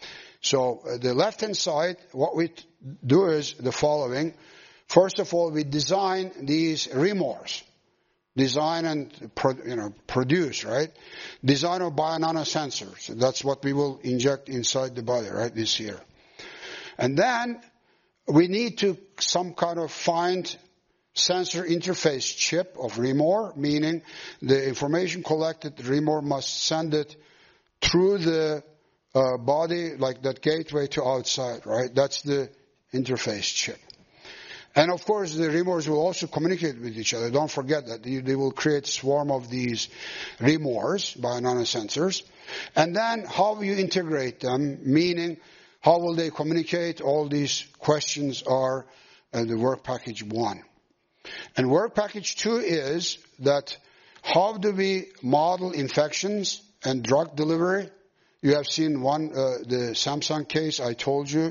So the left-hand side, what we do is the following. First of all, we design these remors. Design and produce, right? Design of bionano-sensors. That's what we will inject inside the body, right, this year. And then we need to some kind of find sensor interface chip of remor, meaning the information collected, the remor must send it through the body, like that gateway to outside, right? That's the interface chip. And of course, the remors will also communicate with each other. Don't forget that they will create a swarm of these remors, bionano-sensors. And then how you integrate them, meaning how will they communicate? All these questions are the work package 1. And work package 2 is that how do we model infections and drug delivery? You have seen the Samsung case I told you.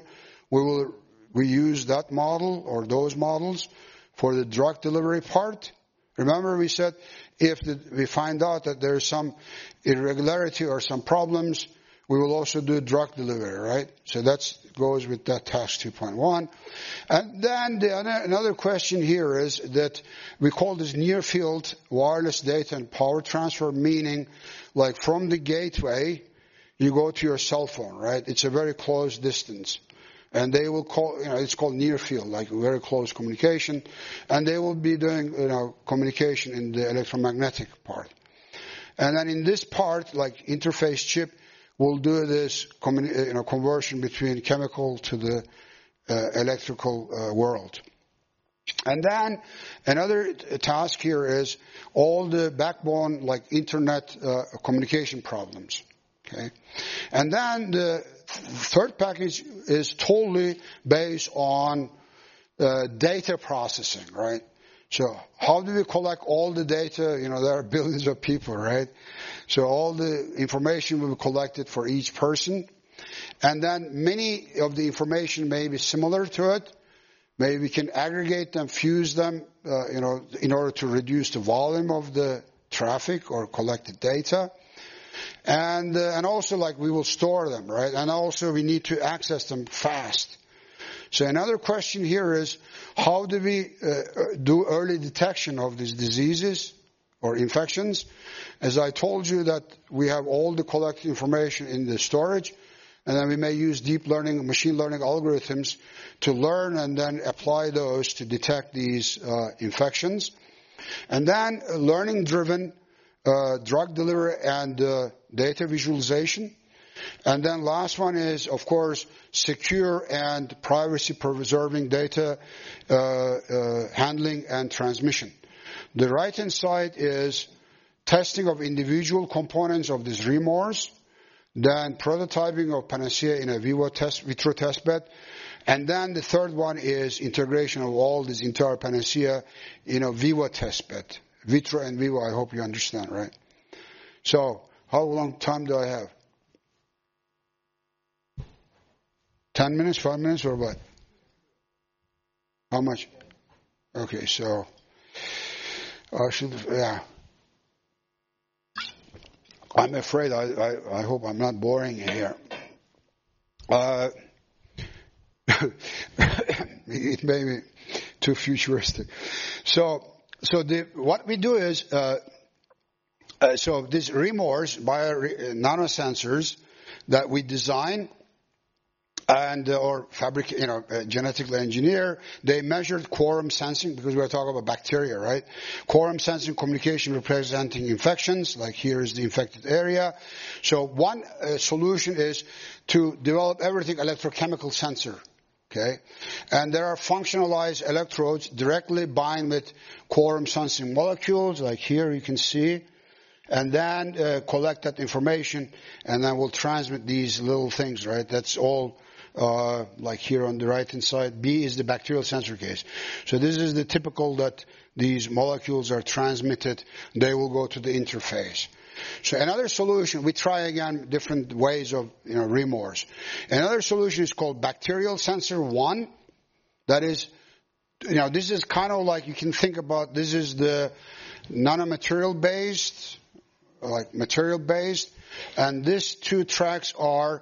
We use that model or those models for the drug delivery part. Remember we said if we find out that there is some irregularity or some problems, we will also do drug delivery, right? So that goes with that task 2.1. And then another question here is that we call this near field wireless data and power transfer, meaning like from the gateway, you go to your cell phone, right? It's a very close distance. And they will call, it's called near field, like very close communication. And they will be doing, communication in the electromagnetic part. And then in this part, like interface chip, will do this conversion between chemical to the electrical world. And then another task here is all the backbone, like internet communication problems. Okay, and then the third package is totally based on data processing, right? So how do we collect all the data? There are billions of people, right? So all the information will be collected for each person. And then many of the information may be similar to it. Maybe we can aggregate them, fuse them, in order to reduce the volume of the traffic or collected data. And also like we will store them, right? And also we need to access them fast. So another question here is how do we do early detection of these diseases or infections? As I told you that we have all the collected information in the storage. And then we may use deep learning, machine learning algorithms to learn and then apply those to detect these infections. And then learning-driven drug delivery and data visualization. And then last one is, of course, secure and privacy-preserving data handling and transmission. The right-hand side is testing of individual components of these remors, then prototyping of Panacea in a vitro testbed, and then the third one is integration of all this entire Panacea in a vivo testbed. Vitro and vivo, I hope you understand, right? So, how long time do I have? 10 minutes, 5 minutes, or what? How much? Okay, so I should, yeah. I'm afraid I hope I'm not boring here. It may be too futuristic. So what we do is, so these remors, nanosensors that we design and or fabricate, genetically engineer, they measured quorum sensing, because we're talking about bacteria, right? Quorum sensing communication representing infections, like here is the infected area. So one solution is to develop everything electrochemical sensor. Okay, and there are functionalized electrodes directly bind with quorum sensing molecules, like here you can see, and then collect that information, and then we'll transmit these little things, right? That's all like here on the right-hand side. B is the bacterial sensor case. So this is the typical that these molecules are transmitted. They will go to the interface. So another solution, we try again different ways of remors. Another solution is called bacterial sensor 1. That is, this is kind of like you can think about, this is the nanomaterial based, like material based, and these two tracks are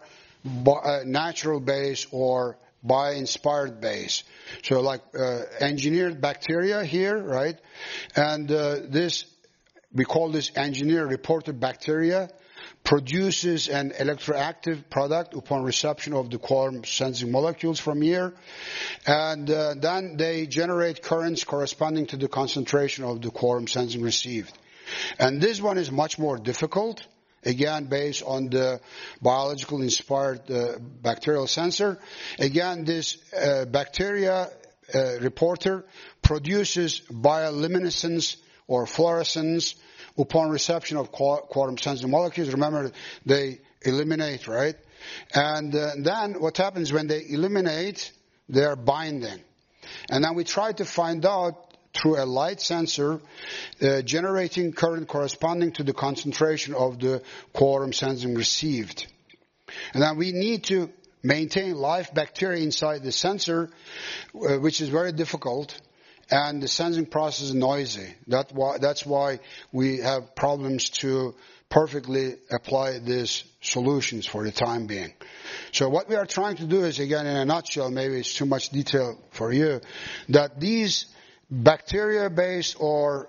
natural base or bio-inspired base. So like engineered bacteria here, right? And this, we call this engineer reported bacteria, produces an electroactive product upon reception of the quorum sensing molecules from here. And then they generate currents corresponding to the concentration of the quorum sensing received. And this one is much more difficult, again based on the biological inspired bacterial sensor. Again, this bacteria reporter produces bioluminescence or fluorescence upon reception of quorum sensing molecules. Remember, they eliminate, right? And then what happens when they eliminate, they are binding. And then we try to find out through a light sensor generating current corresponding to the concentration of the quorum sensing received. And then we need to maintain live bacteria inside the sensor, which is very difficult. And the sensing process is noisy. That's why we have problems to perfectly apply these solutions for the time being. So what we are trying to do is, again, in a nutshell, maybe it's too much detail for you, that these bacteria-based or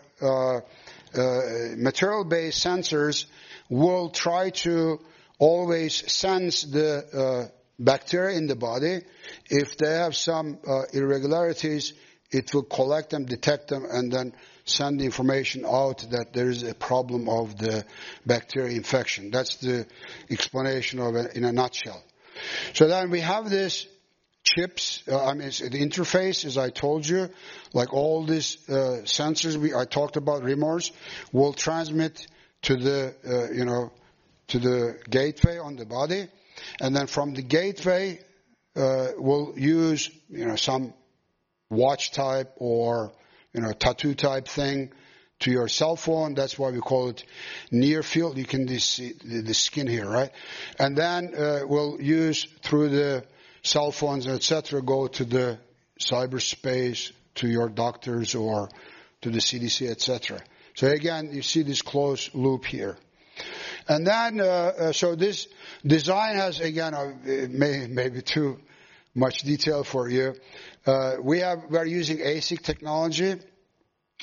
material-based sensors will try to always sense the bacteria in the body. If they have some irregularities, it will collect them, detect them, and then send the information out that there is a problem of the bacteria infection. That's the explanation of it in a nutshell. So then we have this chips, the interface, as I told you, like all these sensors I talked about, remors, will transmit to the, to the gateway on the body. And then from the gateway, we'll use, some watch type or tattoo type thing to your cell phone. That's why we call it near field. You can see the skin here, right? And then we'll use through the cell phones, etc., go to the cyberspace, to your doctors or to the CDC, etc. So again, you see this closed loop here. And then, so this design has, again, maybe too much detail for you. We're using ASIC technology,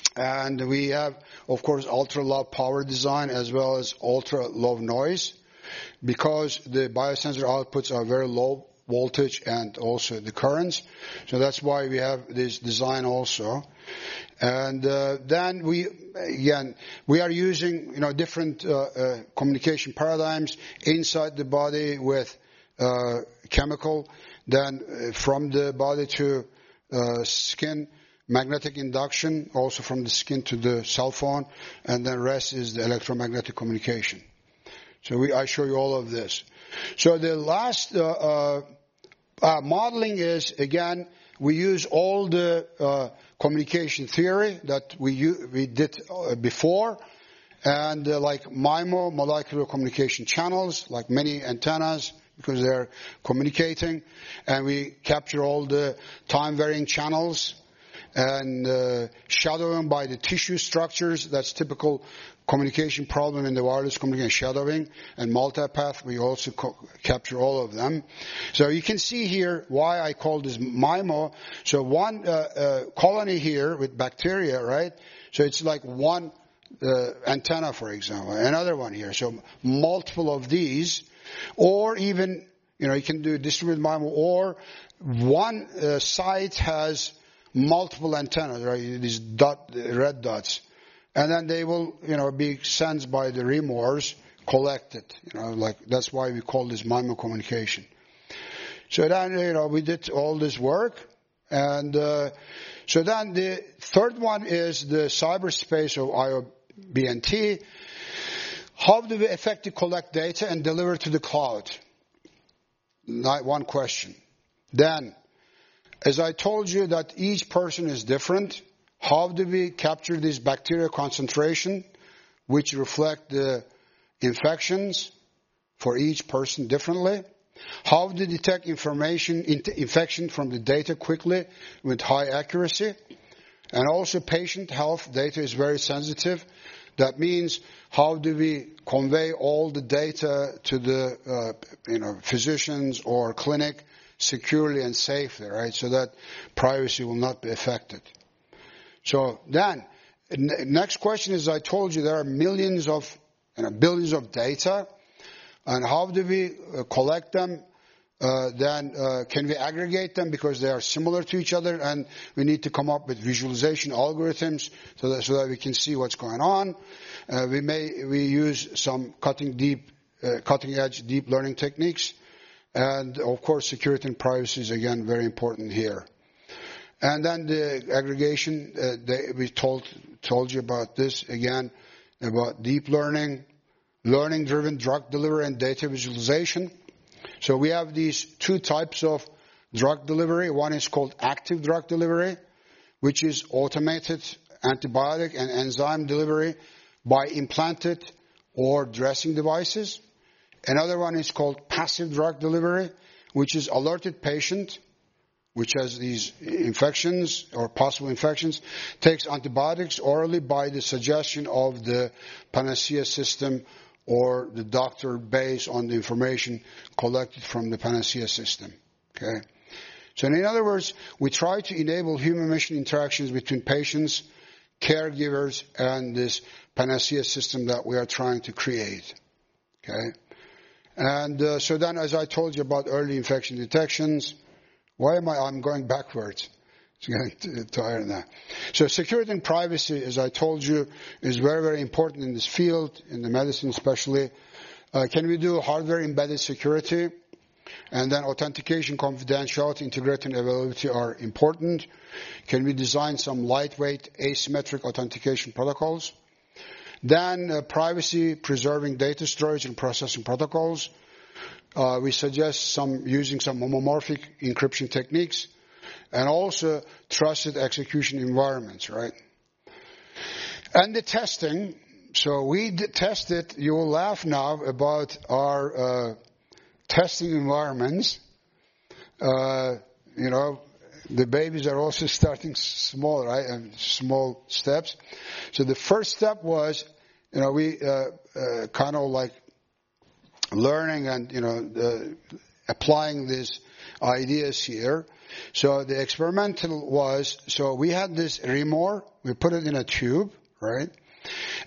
and we have, of course, ultra low power design as well as ultra low noise. because the biosensor outputs are very low voltage and also the currents. So that's why we have this design also. And then we are using different communication paradigms inside the body with chemical, then from the body to skin, magnetic induction, also from the skin to the cell phone, and then rest is the electromagnetic communication. So I show you all of this. So the last modeling is, again, we use all the communication theory that we did before, and like MIMO, molecular communication channels, like many antennas, because they're communicating, and we capture all the time-varying channels, and shadowing by the tissue structures. That's typical communication problem in the wireless communication, shadowing, and multipath. We also capture all of them. So you can see here why I call this MIMO. So one colony here with bacteria, right? So it's like one antenna, for example, another one here. So multiple of these, or even, you can do distributed MIMO, or one site has multiple antennas, right? These red dots. And then they will, be sensed by the remors, collected, that's why we call this MIMO communication. So then, we did all this work. And so then the third one is the cyberspace of IOBNT. How do we effectively collect data and deliver to the cloud? Not one question. Then, as I told you that each person is different, how do we capture this bacterial concentration, which reflect the infections for each person differently? How do we detect infection from the data quickly with high accuracy? And also patient health data is very sensitive. That means how do we convey all the data to the physicians or clinic securely and safely, right? So that privacy will not be affected. So then, next question is, I told you there are millions of, billions of data, and how do we collect them? Then can we aggregate them because they are similar to each other, and we need to come up with visualization algorithms so that we can see what's going on. We use some cutting edge deep learning techniques. And of course, security and privacy is again very important here. And then the aggregation, we told you about this again, about deep learning, learning-driven drug delivery, and data visualization. So we have these two types of drug delivery. One is called active drug delivery, which is automated antibiotic and enzyme delivery by implanted or dressing devices. Another one is called passive drug delivery, which is alerted patient, which has these infections or possible infections, takes antibiotics orally by the suggestion of the Panacea system or the doctor based on the information collected from the Panacea system. Okay. So in other words, we try to enable human-machine interactions between patients, caregivers, and this Panacea system that we are trying to create. Okay. And so then, as I told you about early infection detections, I'm going backwards. It's getting tired now. So security and privacy, as I told you, is very, very important in this field, in the medicine especially. Can we do hardware embedded security? And then authentication, confidentiality, integrity, and availability are important. Can we design some lightweight asymmetric authentication protocols? Then privacy, preserving data storage and processing protocols. We suggest using some homomorphic encryption techniques, and also trusted execution environments, right? And the testing. So we tested, you will laugh now about our testing environments. The babies are also starting small, right? And small steps. So the first step was, we kind of like learning and, applying these ideas here. So the experimental was, so we had this remor, we put it in a tube, right?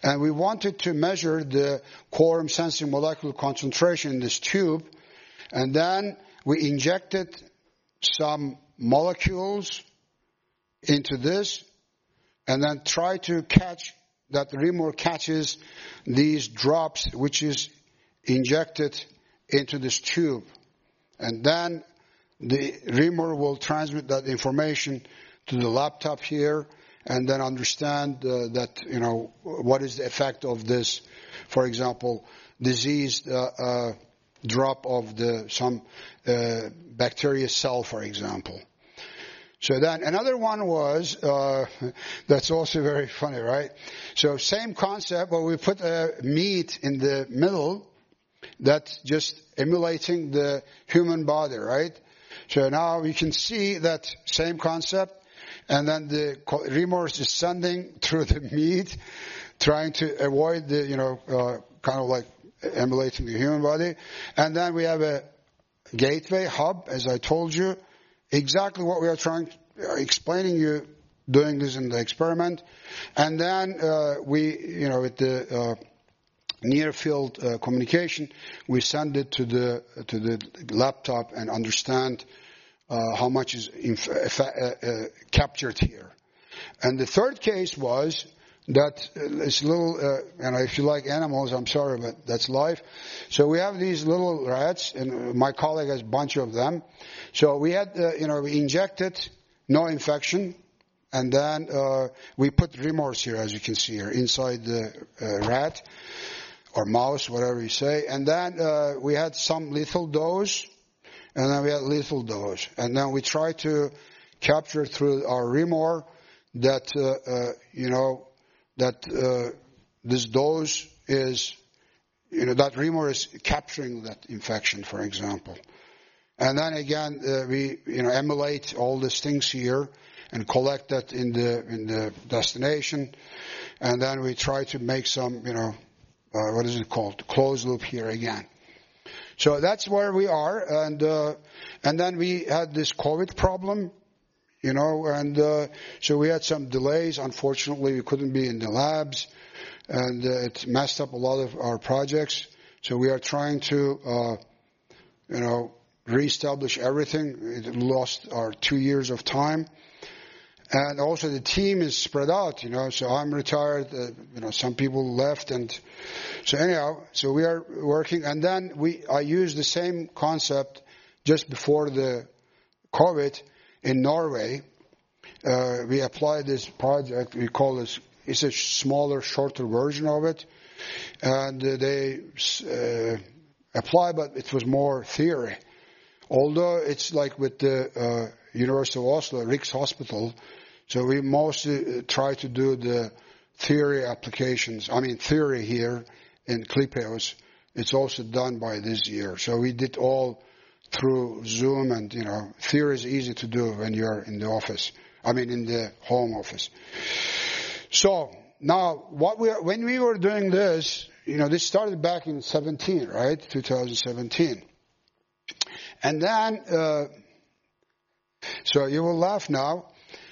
And we wanted to measure the quorum sensing molecular concentration in this tube. And then we injected some molecules into this and then try to catch, that the reamer catches these drops which is injected into this tube. And then the reamer will transmit that information to the laptop here and then understand that, what is the effect of this, for example, diseased drop of some bacteria cell, for example. So then another one was, that's also very funny, right? So same concept, but we put a meat in the middle that's just emulating the human body, right? So now we can see that same concept, and then the remorse is sending through the meat, trying to avoid the, kind of like emulating the human body. And then we have a gateway hub, as I told you, exactly what we are explaining you, doing this in the experiment. And then we, with the near field communication, we send it to the laptop and understand how much is captured here. And the third case was that this little, and if you like animals, I'm sorry, but that's life. So we have these little rats, and my colleague has a bunch of them. So we had, we injected, no infection, and then we put remorse here, as you can see here, inside the rat or mouse, whatever you say. And then we had some lethal dose, and then we had lethal dose. And then we try to capture through our remor that, that this dose is, that remor is capturing that infection, for example. And then again, we, emulate all these things here and collect that in the destination. And then we try to make some, what is it called? Closed loop here again. So that's where we are. And then we had this COVID problem, and so we had some delays. Unfortunately, we couldn't be in the labs, and it messed up a lot of our projects. So we are trying to, reestablish everything. It lost our 2 years of time. And also the team is spread out, so I'm retired, some people left, and so anyhow, so we are working. And then I used the same concept just before the COVID in Norway. We applied this project, we call this, it's a smaller, shorter version of it, and they apply, but it was more theory. Although it's like with the University of Oslo, Rikshospital, so we mostly try to do the theory applications. Theory here in Klippeås. It's also done by this year. So we did all through Zoom, and theory is easy to do when you're in the office. In the home office. So now, when we were doing this, this started back in 2017, right? 2017. And then, so you will laugh now.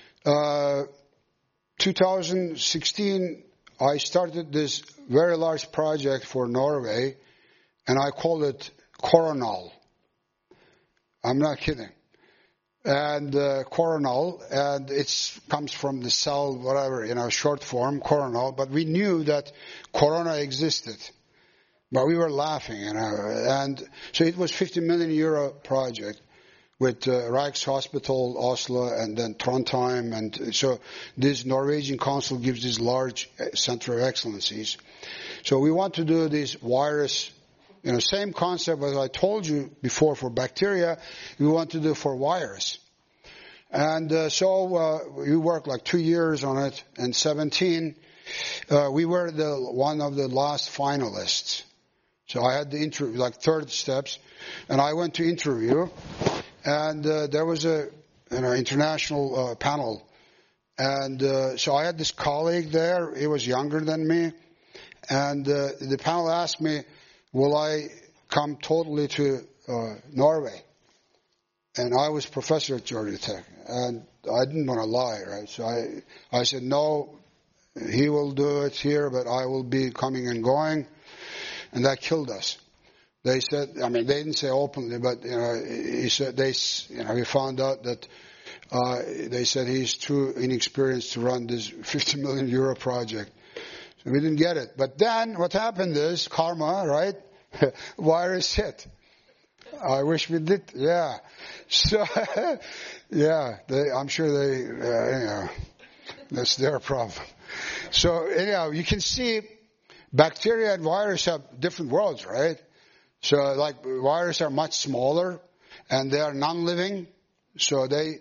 2016, I started this very large project for Norway, and I called it Coronal. I'm not kidding. And Coronal, and it comes from the cell, whatever, short form, Coronal. But we knew that Corona existed. But we were laughing, and so it was €50 million project with Rikshospital, Oslo, and then Trondheim, and so this Norwegian Council gives this large center of excellencies. So we want to do this virus, same concept as I told you before for bacteria, we want to do for virus. And so we worked like 2 years on it, and 2017, we were one of the last finalists. So I had the interview, like third steps, and I went to interview, and there was a international panel, and so I had this colleague there. He was younger than me, and the panel asked me, "Will I come totally to Norway?" And I was professor at Georgia Tech, and I didn't want to lie, right? So I said no. he will do it here, but I will be coming and going. And that killed us. They said, I mean, they didn't say openly, but, he said, we found out that, they said he's too inexperienced to run this 50 million euro project. So we didn't get it. But then what happened is karma, right? Virus hit. I wish we did. Yeah. So, yeah, I'm sure they, that's their problem. So anyhow, you can see bacteria and virus have different worlds, right? So like viruses are much smaller and they are non-living. So they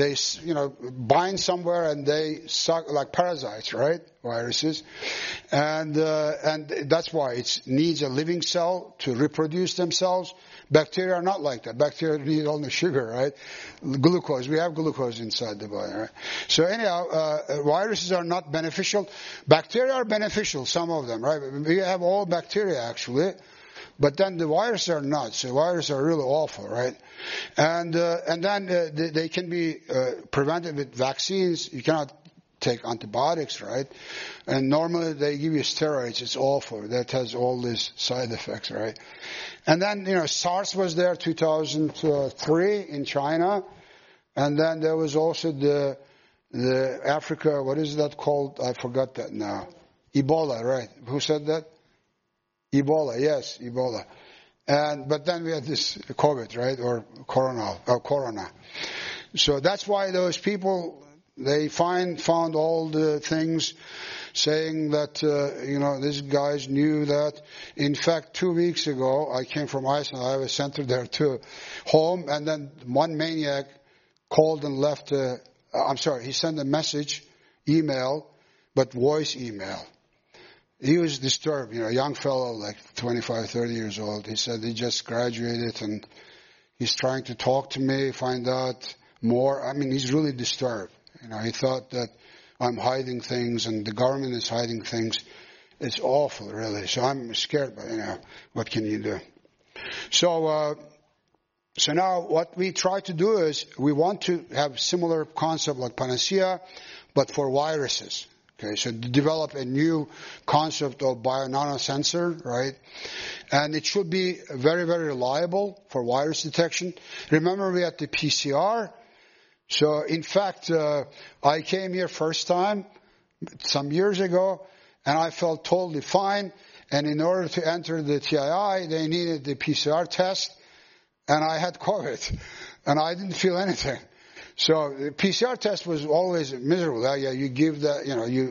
bind somewhere and they suck like parasites, right? Viruses. And that's why it needs a living cell to reproduce themselves. Bacteria are not like that. Bacteria need only sugar, right? Glucose. We have glucose inside the body, right? So anyhow, viruses are not beneficial. Bacteria are beneficial, some of them, right? We have all bacteria actually. But then the viruses are not. So viruses are really awful, right? And then they can be prevented with vaccines. You cannot take antibiotics, right? And normally they give you steroids. It's awful. That has all these side effects, right? And then, SARS was there 2003 in China. And then there was also the Africa, what is that called? I forgot that now. Ebola, right? Who said that? Ebola, yes, Ebola. But then we had this COVID, right? Or corona. So that's why those people, they found all the things saying that, these guys knew that. In fact, 2 weeks ago, I came from Iceland. I have a center there too, home. And then one maniac called and left he sent a message, email, but voice email. He was disturbed, a young fellow, like 25, 30 years old. He said he just graduated and he's trying to talk to me, find out more. I mean, he's really disturbed. He thought that I'm hiding things and the government is hiding things. It's awful, really. So I'm scared, but, what can you do? So now what we try to do is we want to have similar concept like Panacea, but for viruses. Okay, so to develop a new concept of bio-nanosensor, right? And it should be very, very reliable for virus detection. Remember we had the PCR. So in fact, I came here first time some years ago and I felt totally fine. And in order to enter the TII, they needed the PCR test and I had COVID and I didn't feel anything. So the PCR test was always miserable. Yeah, you give that,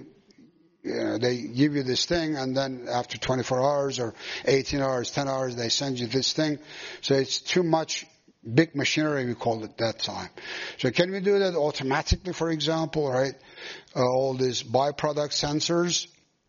they give you this thing and then after 24 hours or 18 hours, 10 hours, they send you this thing. So it's too much big machinery, we called it that time. So can we do that automatically, for example, right? All these byproduct sensors.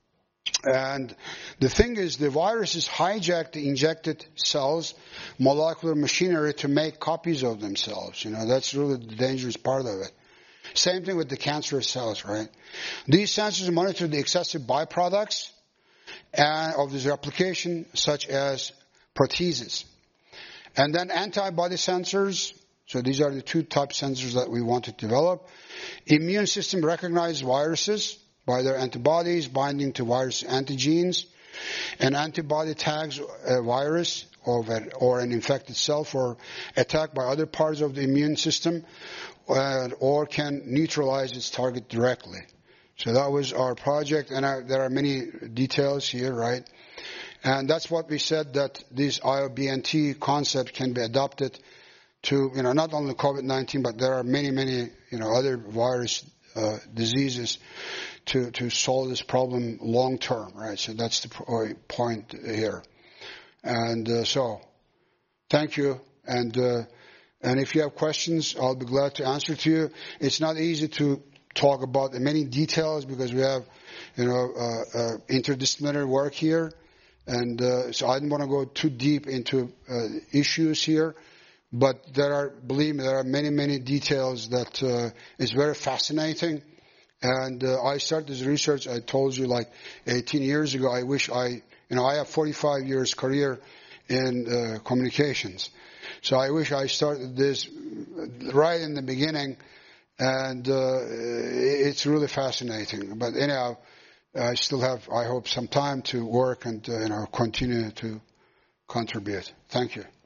And the thing is, the viruses hijack the injected cells, molecular machinery to make copies of themselves. That's really the dangerous part of it. Same thing with the cancerous cells, right? These sensors monitor the excessive byproducts and of this replication, such as proteases. And then antibody sensors. So these are the two type sensors that we want to develop. Immune system recognizes viruses by their antibodies binding to virus antigens. An antibody tags a virus or an infected cell for attack by other parts of the immune system or can neutralize its target directly. So that was our project, and there are many details here, right? And that's what we said, that this IOBNT concept can be adopted to, not only COVID-19, but there are many, many, other virus diseases to solve this problem long term, right? So that's the point here. And so, thank you. And if you have questions, I'll be glad to answer to you. It's not easy to talk about many details because we have, interdisciplinary work here. And so I didn't want to go too deep into issues here. But believe me, there are many, many details that is very fascinating. And I started this research, I told you, like 18 years ago. I wish I have 45 years career in communications. So I wish I started this right in the beginning. And it's really fascinating. But anyhow, I still have, I hope, some time to work and continue to contribute. Thank you.